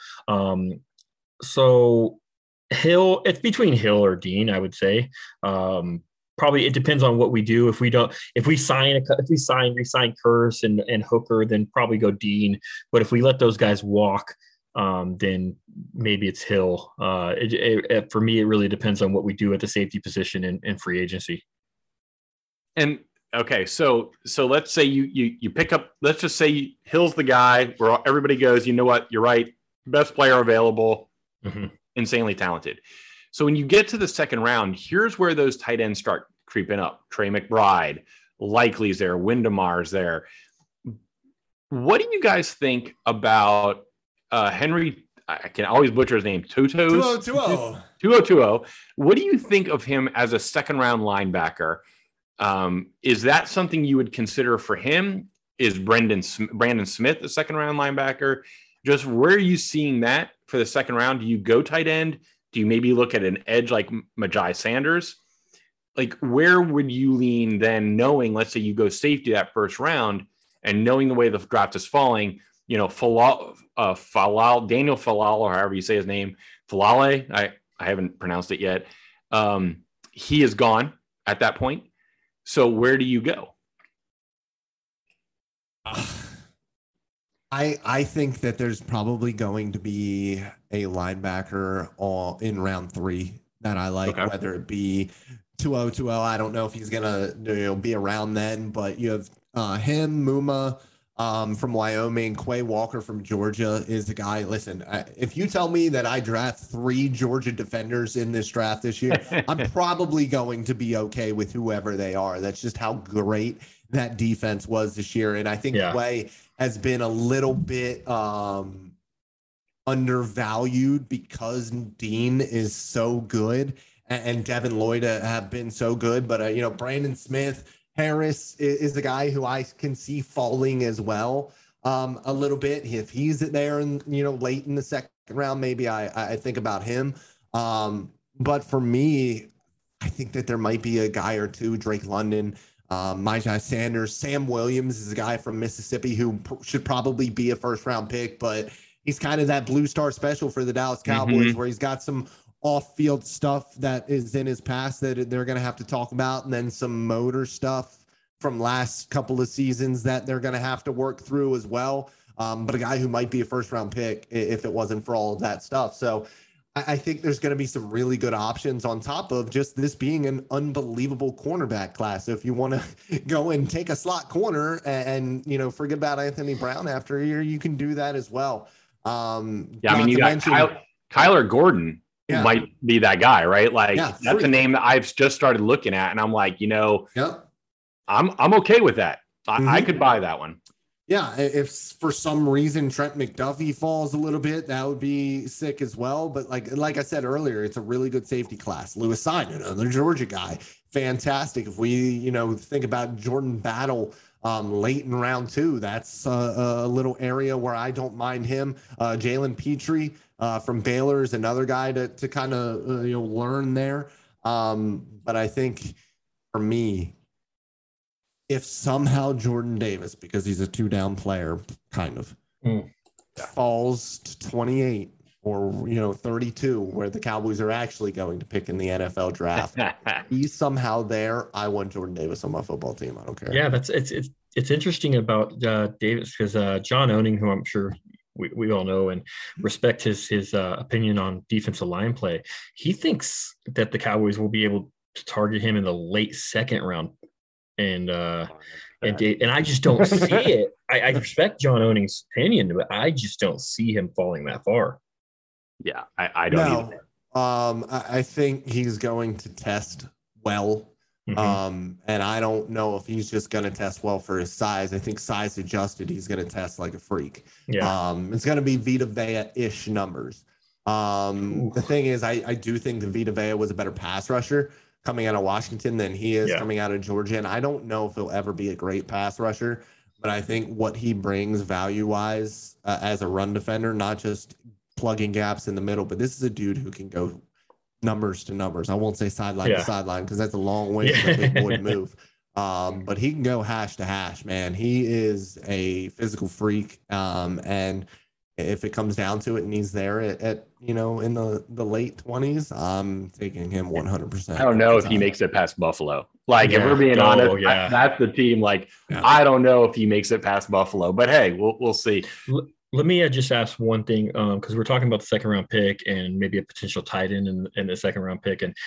So Hill, it's between Hill or Dean, I would say. Probably it depends on what we do. If we resign Kearse and Hooker, then probably go Dean. But if we let those guys walk, then maybe it's Hill. For me, it really depends on what we do at the safety position in free agency. And okay, so let's say you pick up. Let's just say Hill's the guy where everybody goes, you know what, you're right, best player available. And insanely talented. So when you get to the second round, here's where those tight ends start creeping up. Trey McBride, Likely's there, Windemar's there. What do you guys think about Henry? I can always butcher his name. 2020. What do you think of him as a second round linebacker? Is that something you would consider for him? Is Brandon Smith a second round linebacker? Just where are you seeing that for the second round? Do you go tight end? Do you maybe look at an edge like Majai Sanders? Like, where would you lean then, knowing, let's say you go safety that first round and knowing the way the draft is falling, Daniel Falale, or however you say his name, Falale, I haven't pronounced it yet. He is gone at that point. So where do you go? I think that there's probably going to be a linebacker in round 3 that I like, whether it be 2020. I don't know if he's gonna be around then, but you have him, Muma from Wyoming, Quay Walker from Georgia is the guy. Listen, if you tell me that I draft 3 Georgia defenders in this draft this year, I'm probably going to be okay with whoever they are. That's just how great that defense was this year. And I think Quay has been a little bit undervalued because Dean is so good and Devin Lloyd have been so good. But, Brandon Smith, Harris is the guy who I can see falling as well a little bit. If he's there and, late in the second round, maybe I think about him. But for me, I think that there might be a guy or two, Drake London, Majai Sanders, Sam Williams is a guy from Mississippi who should probably be a first round pick, but he's kind of that blue star special for the Dallas Cowboys where he's got some off-field stuff that is in his past that they're going to have to talk about, and then some motor stuff from last couple of seasons that they're going to have to work through as well. But a guy who might be a first-round pick if it wasn't for all of that stuff. So I think there's going to be some really good options on top of just this being an unbelievable cornerback class. So if you want to go and take a slot corner and forget about Anthony Brown after a year, you can do that as well. You got Kyler Gordon. Might be that guy, right? That's a name that I've just started looking at, and I'm like, I'm okay with that. I could buy that one. Yeah, if for some reason Trent McDuffie falls a little bit, that would be sick as well. But like I said earlier, it's a really good safety class. Lewis Sine, another Georgia guy, fantastic. If we think about Jordan Battle late in round 2, that's a little area where I don't mind him. Jalen Petrie from Baylor is another guy to kind of learn there. But I think for me, if somehow Jordan Davis, because he's a 2-down player, kind of falls to 28 or 32, where the Cowboys are actually going to pick in the NFL draft, he's somehow there. I want Jordan Davis on my football team. I don't care. Yeah, it's interesting about Davis because John Owning, who I'm sure we all know and respect his opinion on defensive line play, he thinks that the Cowboys will be able to target him in the late second round. And I just don't see it. I respect John Owning's opinion, but I just don't see him falling that far. Yeah, I don't either. I think he's going to test well. And I don't know if he's just going to test well for his size. I think size adjusted, he's going to test like a freak. Yeah. It's going to be Vita Vea-ish numbers. The thing is, I do think that Vita Vea was a better pass rusher coming out of Washington than he is coming out of Georgia. And I don't know if he'll ever be a great pass rusher, but I think what he brings value-wise as a run defender, not just plugging gaps in the middle, but this is a dude who can go numbers to numbers. I won't say sideline to sideline because that's a long way for a big boy to move. But he can go hash to hash, man. He is a physical freak. And if it comes down to it and he's there at in the late 20s, I'm taking him 100%. I don't know if he makes it past Buffalo. If we're being honest, that's the team. I don't know if he makes it past Buffalo, but hey, we'll see. Let me just ask one thing, because we're talking about the second round pick and maybe a potential tight end in the second round pick. And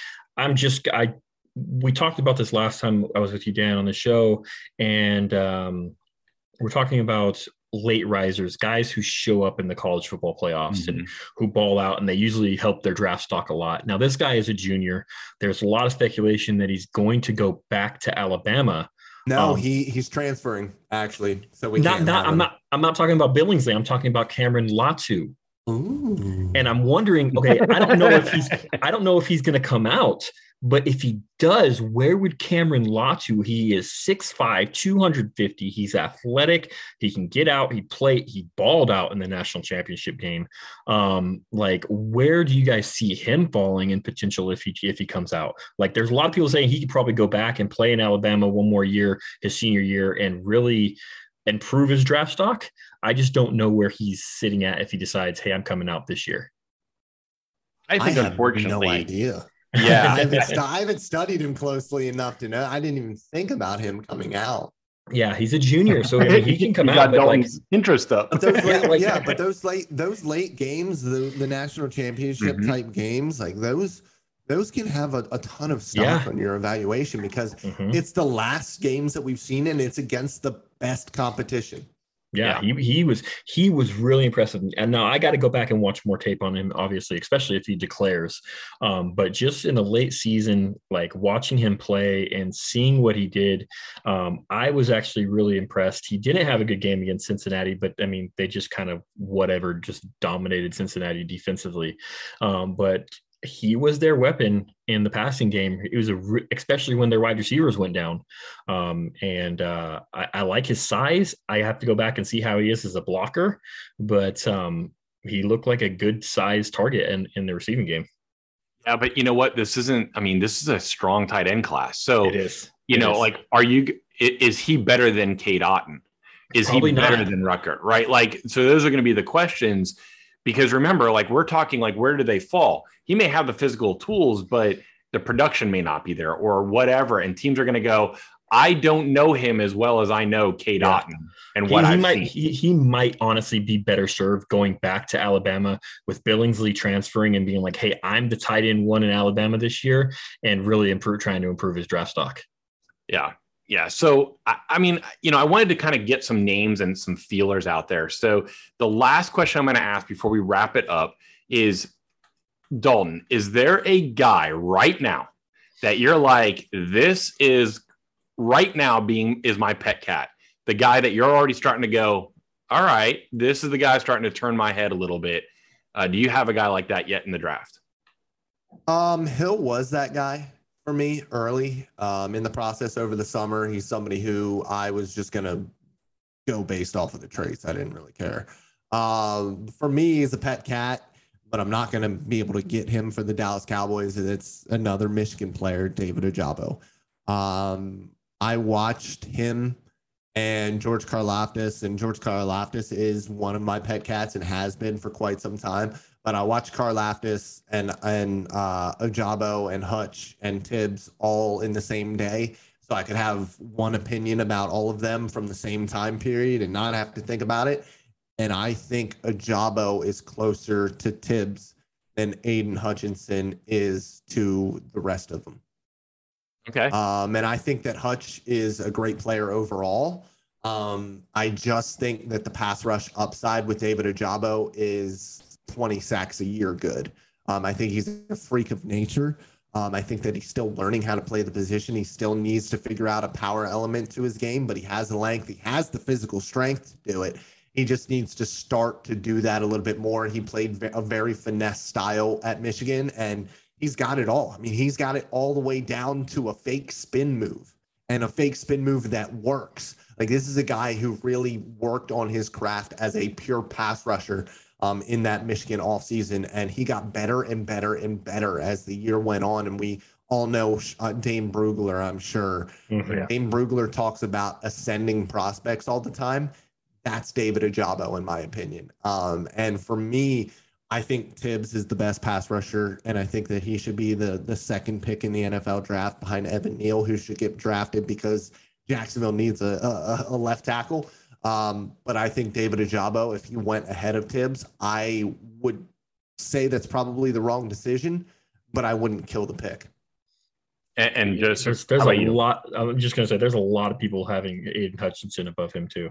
we talked about this last time I was with you, Dan, on the show. And we're talking about late risers, guys who show up in the college football playoffs and who ball out, and they usually help their draft stock a lot. Now, this guy is a junior. There's a lot of speculation that he's going to go back to Alabama. No, he's transferring actually. So we I'm not talking about Billingsley. I'm talking about Cameron Latu. Ooh. And I'm wondering, okay, I don't know if he's going to come out, but if he does, where would Cameron Latu? He is 6'5", 250. He's athletic. He can get out. He balled out in the national championship game. Like, where do you guys see him falling in potential if he comes out? Like, there's a lot of people saying he could probably go back and play in Alabama one more year, his senior year, and really improve his draft stock. I just don't know where he's sitting at if he decides, hey, I'm coming out this year. I think, unfortunately, no idea. Yeah, I haven't studied him closely enough to know. I didn't even think about him coming out. Yeah, he's a junior, so I mean, he can come out. Got Dalton's interest up. But those late games, the national championship type games, like those can have a ton of stock on your evaluation because it's the last games that we've seen, and it's against the best competition. Yeah, he was really impressive. And now I got to go back and watch more tape on him, obviously, especially if he declares. But just in the late season, like watching him play and seeing what he did, I was actually really impressed. He didn't have a good game against Cincinnati, but I mean, they just kind of just dominated Cincinnati defensively. But he was their weapon in the passing game. It was especially when their wide receivers went down. I like his size. I have to go back and see how he is as a blocker, but he looked like a good size target in the receiving game. Yeah, but you know what? This is a strong tight end class. So it is. Is he better than Cade Otton? Is Probably he better not. than Ruckert? Right? Like, so those are going to be the questions. Because remember, like we're talking, like where do they fall? He may have the physical tools, but the production may not be there or whatever. And teams are going to go, I don't know him as well as I know Cade Otton and what I've seen. He might honestly be better served going back to Alabama with Billingsley transferring and being like, hey, I'm the tight end one in Alabama this year, and really trying to improve his draft stock. Yeah. Yeah. So, I mean, I wanted to kind of get some names and some feelers out there. So the last question I'm going to ask before we wrap it up is, Dalton, is there a guy right now that you're like, this is right now is my pet cat? The guy that you're already starting to go, all right, this is the guy starting to turn my head a little bit. Do you have a guy like that yet in the draft? Hill was that guy for me early in the process over the summer. He's somebody who I was just going to go based off of the traits. I didn't really care. For me, he's a pet cat, but I'm not going to be able to get him for the Dallas Cowboys. It's another Michigan player, David Ojabo. I watched him and George Karlaftis, and George Karlaftis is one of my pet cats and has been for quite some time. But I watched Karlaftis and Ojabo and Hutch and Tibbs all in the same day, so I could have one opinion about all of them from the same time period and not have to think about it. And I think Ojabo is closer to Tibbs than Aiden Hutchinson is to the rest of them. Okay. And I think that Hutch is a great player overall. I just think that the pass rush upside with David Ojabo is 20 sacks a year good. I think he's a freak of nature. I think that he's still learning how to play the position. He still needs to figure out a power element to his game, but he has the length. He has the physical strength to do it. He just needs to start to do that a little bit more. He played a very finesse style at Michigan, and he's got it all. I mean, he's got it all the way down to a fake spin move, and a fake spin move that works. Like, this is a guy who really worked on his craft as a pure pass rusher in that Michigan offseason, and he got better and better and better as the year went on. And we all know Dane Brugler, I'm sure. Mm-hmm. Dane Brugler talks about ascending prospects all the time. That's David Ojabo, in my opinion. And for me, I think Tibbs is the best pass rusher, and I think that he should be the second pick in the NFL draft behind Evan Neal, who should get drafted because Jacksonville needs a left tackle. But I think David Ojabo, if he went ahead of Tibbs, I would say that's probably the wrong decision, but I wouldn't kill the pick. And just there's a lot. I'm just going to say there's a lot of people having Aiden Hutchinson above him too.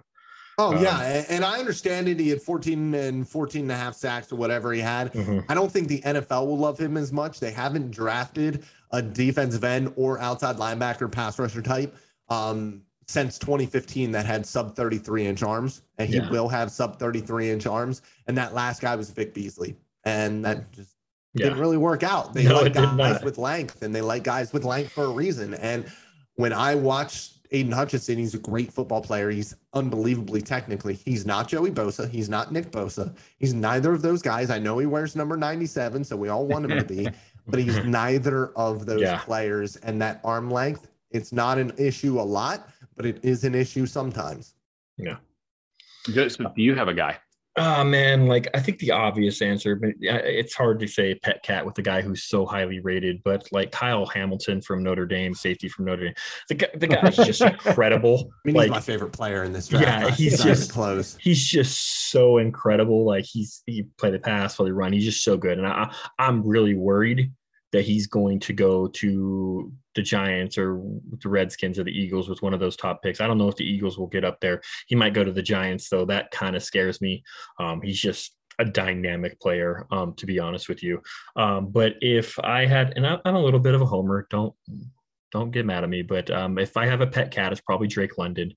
Oh, yeah. And I understand it. He had 14 and 14 and a half sacks or whatever he had. Mhm. I don't think the NFL will love him as much. They haven't drafted a defensive end or outside linebacker pass rusher type since 2015 that had sub 33-inch arms. And he will have sub 33-inch arms. And that last guy was Vic Beasley. And that just didn't really work out. They like guys with length, and they like guys with length for a reason. And when I watch Aiden Hutchinson, he's a great football player. He's unbelievably technically. He's not Joey Bosa. He's not Nick Bosa. He's neither of those guys. I know he wears number 97, so we all want him to be, but he's neither of those players. And that arm length, it's not an issue a lot, but it is an issue sometimes. Yeah. So do you have a guy? Oh, man, like I think the obvious answer, but it's hard to say pet cat with a guy who's so highly rated, but like Kyle Hamilton from Notre Dame, safety from Notre Dame, the guy's just incredible. I mean, like, he's my favorite player in this draft. Yeah, he's just close. He's just so incredible. Like he play the pass, play the run. He's just so good, and I'm really worried that he's going to go to the Giants or the Redskins or the Eagles with one of those top picks. I don't know if the Eagles will get up there. He might go to the Giants, though. That kind of scares me. He's just a dynamic player, to be honest with you. But if I had, and I'm a little bit of a homer, don't get mad at me, but if I have a pet cat, it's probably Drake London.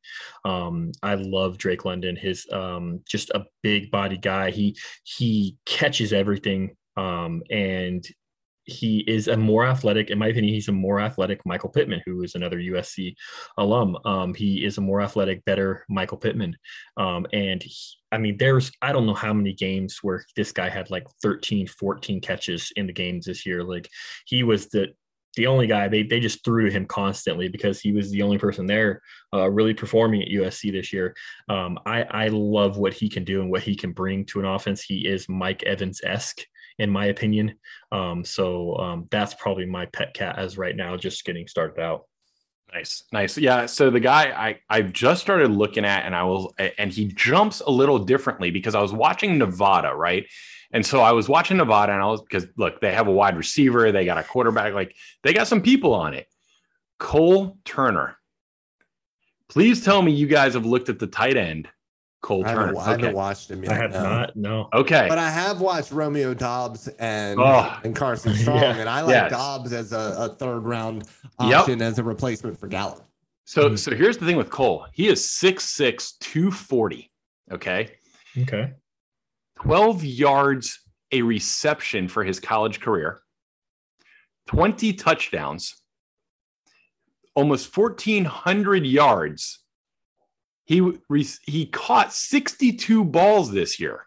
I love Drake London. His just a big body guy. He catches everything, and he is a more athletic, in my opinion, he's a more athletic Michael Pittman, who is another USC alum. He is a more athletic, better Michael Pittman. I mean, I don't know how many games where this guy had like 13, 14 catches in the games this year. Like he was the only guy they just threw to him constantly because he was the only person there really performing at USC this year. I love what he can do and what he can bring to an offense. He is Mike Evans-esque, in my opinion. So that's probably my pet cat as right now, just getting started out. Nice. Yeah. So the guy I've just started looking at, and he jumps a little differently because I was watching Nevada, right? And so I was watching Nevada, and because look, they have a wide receiver, they got a quarterback, like they got some people on it. Cole Turner. Please tell me you guys have looked at the tight end, Cole Turner. I haven't watched him yet. I have not. No. Okay. But I have watched Romeo Doubs and Carson Strong, and I like Doubs as a third round option as a replacement for Gallup. So here's the thing with Cole. He is 6'6", 240. Okay. 12 yards a reception for his college career, 20 touchdowns, almost 1,400 yards. He caught 62 balls this year.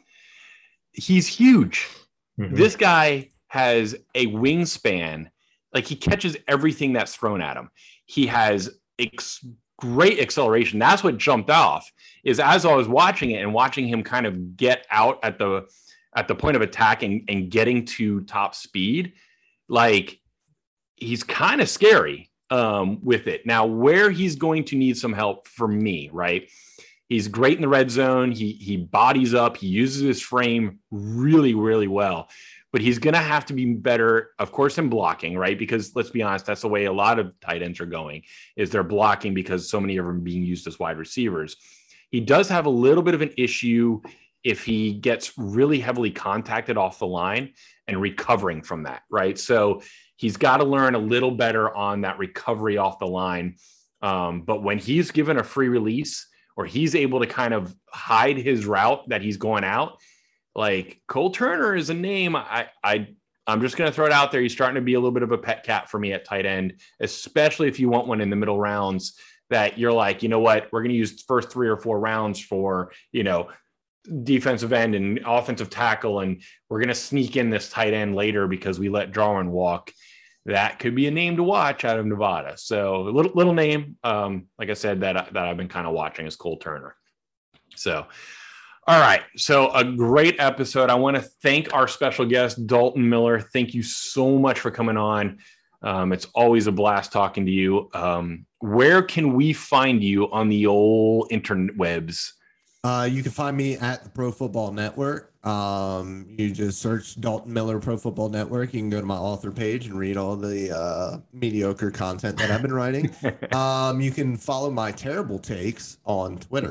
He's huge. Mm-hmm. This guy has a wingspan. Like he catches everything that's thrown at him. He has great acceleration. That's what jumped off is as I was watching it and watching him kind of get out at the point of attack and getting to top speed, like he's kind of scary with it. Now, where he's going to need some help for me, right? He's great in the red zone. He bodies up. He uses his frame really, really well. But he's going to have to be better, of course, in blocking, right? Because let's be honest, that's the way a lot of tight ends are going, is they're blocking because so many of them are being used as wide receivers. He does have a little bit of an issue if he gets really heavily contacted off the line and recovering from that, right? So he's got to learn a little better on that recovery off the line. But when he's given a free release or he's able to kind of hide his route that he's going out, like Cole Turner is a name. I'm just going to throw it out there. He's starting to be a little bit of a pet cat for me at tight end, especially if you want one in the middle rounds that you're like, you know what, we're going to use the first 3 or 4 rounds for, defensive end and offensive tackle. And we're going to sneak in this tight end later because we let Jarwin walk. That could be a name to watch out of Nevada. So little name, like I said, that I've been kind of watching is Cole Turner. So, all right. So a great episode. I want to thank our special guest, Dalton Miller. Thank you so much for coming on. It's always a blast talking to you. Where can we find you on the old interwebs? You can find me at the Pro Football Network. You just search Dalton Miller Pro Football Network. You can go to my author page and read all the mediocre content that I've been writing. You can follow my terrible takes on Twitter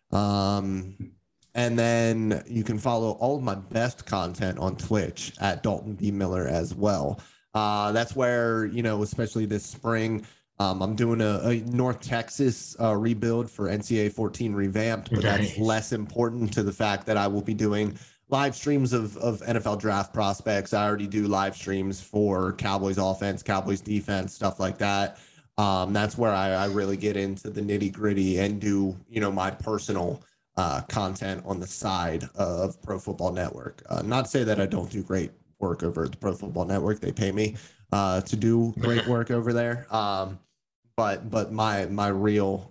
And then you can follow all of my best content on Twitch at Dalton B. Miller as well. That's where, especially this spring, I'm doing a North Texas rebuild for NCAA 14 revamped, but that's less important to the fact that I will be doing live streams of NFL draft prospects. I already do live streams for Cowboys offense, Cowboys defense, stuff like that. That's where I really get into the nitty gritty and do, my personal content on the side of Pro Football Network. Not to say that I don't do great work over at the Pro Football Network. They pay me to do great work over there. But my real,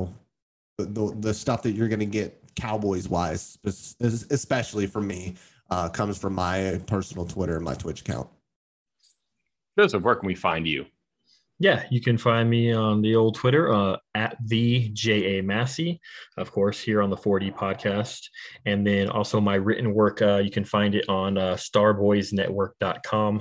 the stuff that you're going to get Cowboys wise, especially for me, comes from my personal Twitter and my Twitch account. Joseph, where can we find you? Yeah, you can find me on the old Twitter at the J.A. Massey, of course, here on the 4D podcast. And then also my written work, you can find it on starboysnetwork.com.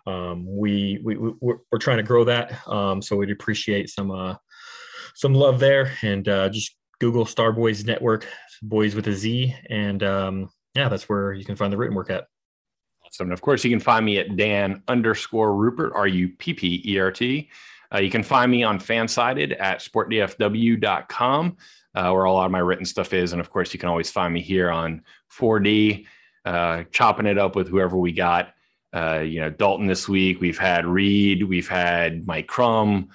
We're trying to grow that, so we'd appreciate some love there. And just Google Starboys Network, boys with a Z. And that's where you can find the written work at. Awesome. And of course, you can find me at Dan_Ruppert, RUPPERT. You can find me on Fansided at sportdfw.com, where a lot of my written stuff is. And of course, you can always find me here on 4D, chopping it up with whoever we got. Dalton this week. We've had Reed. We've had Mike Crum.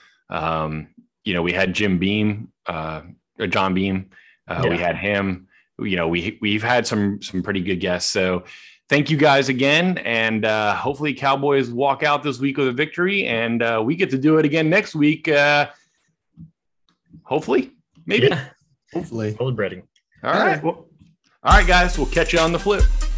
We had Jim Beam, or John Beam. We had him. We've had some pretty good guests. So thank you guys again, and hopefully Cowboys walk out this week with a victory, and we get to do it again next week. Hopefully, maybe. Yeah. Hopefully. Celebrating. All right. Well, all right, guys. We'll catch you on the flip.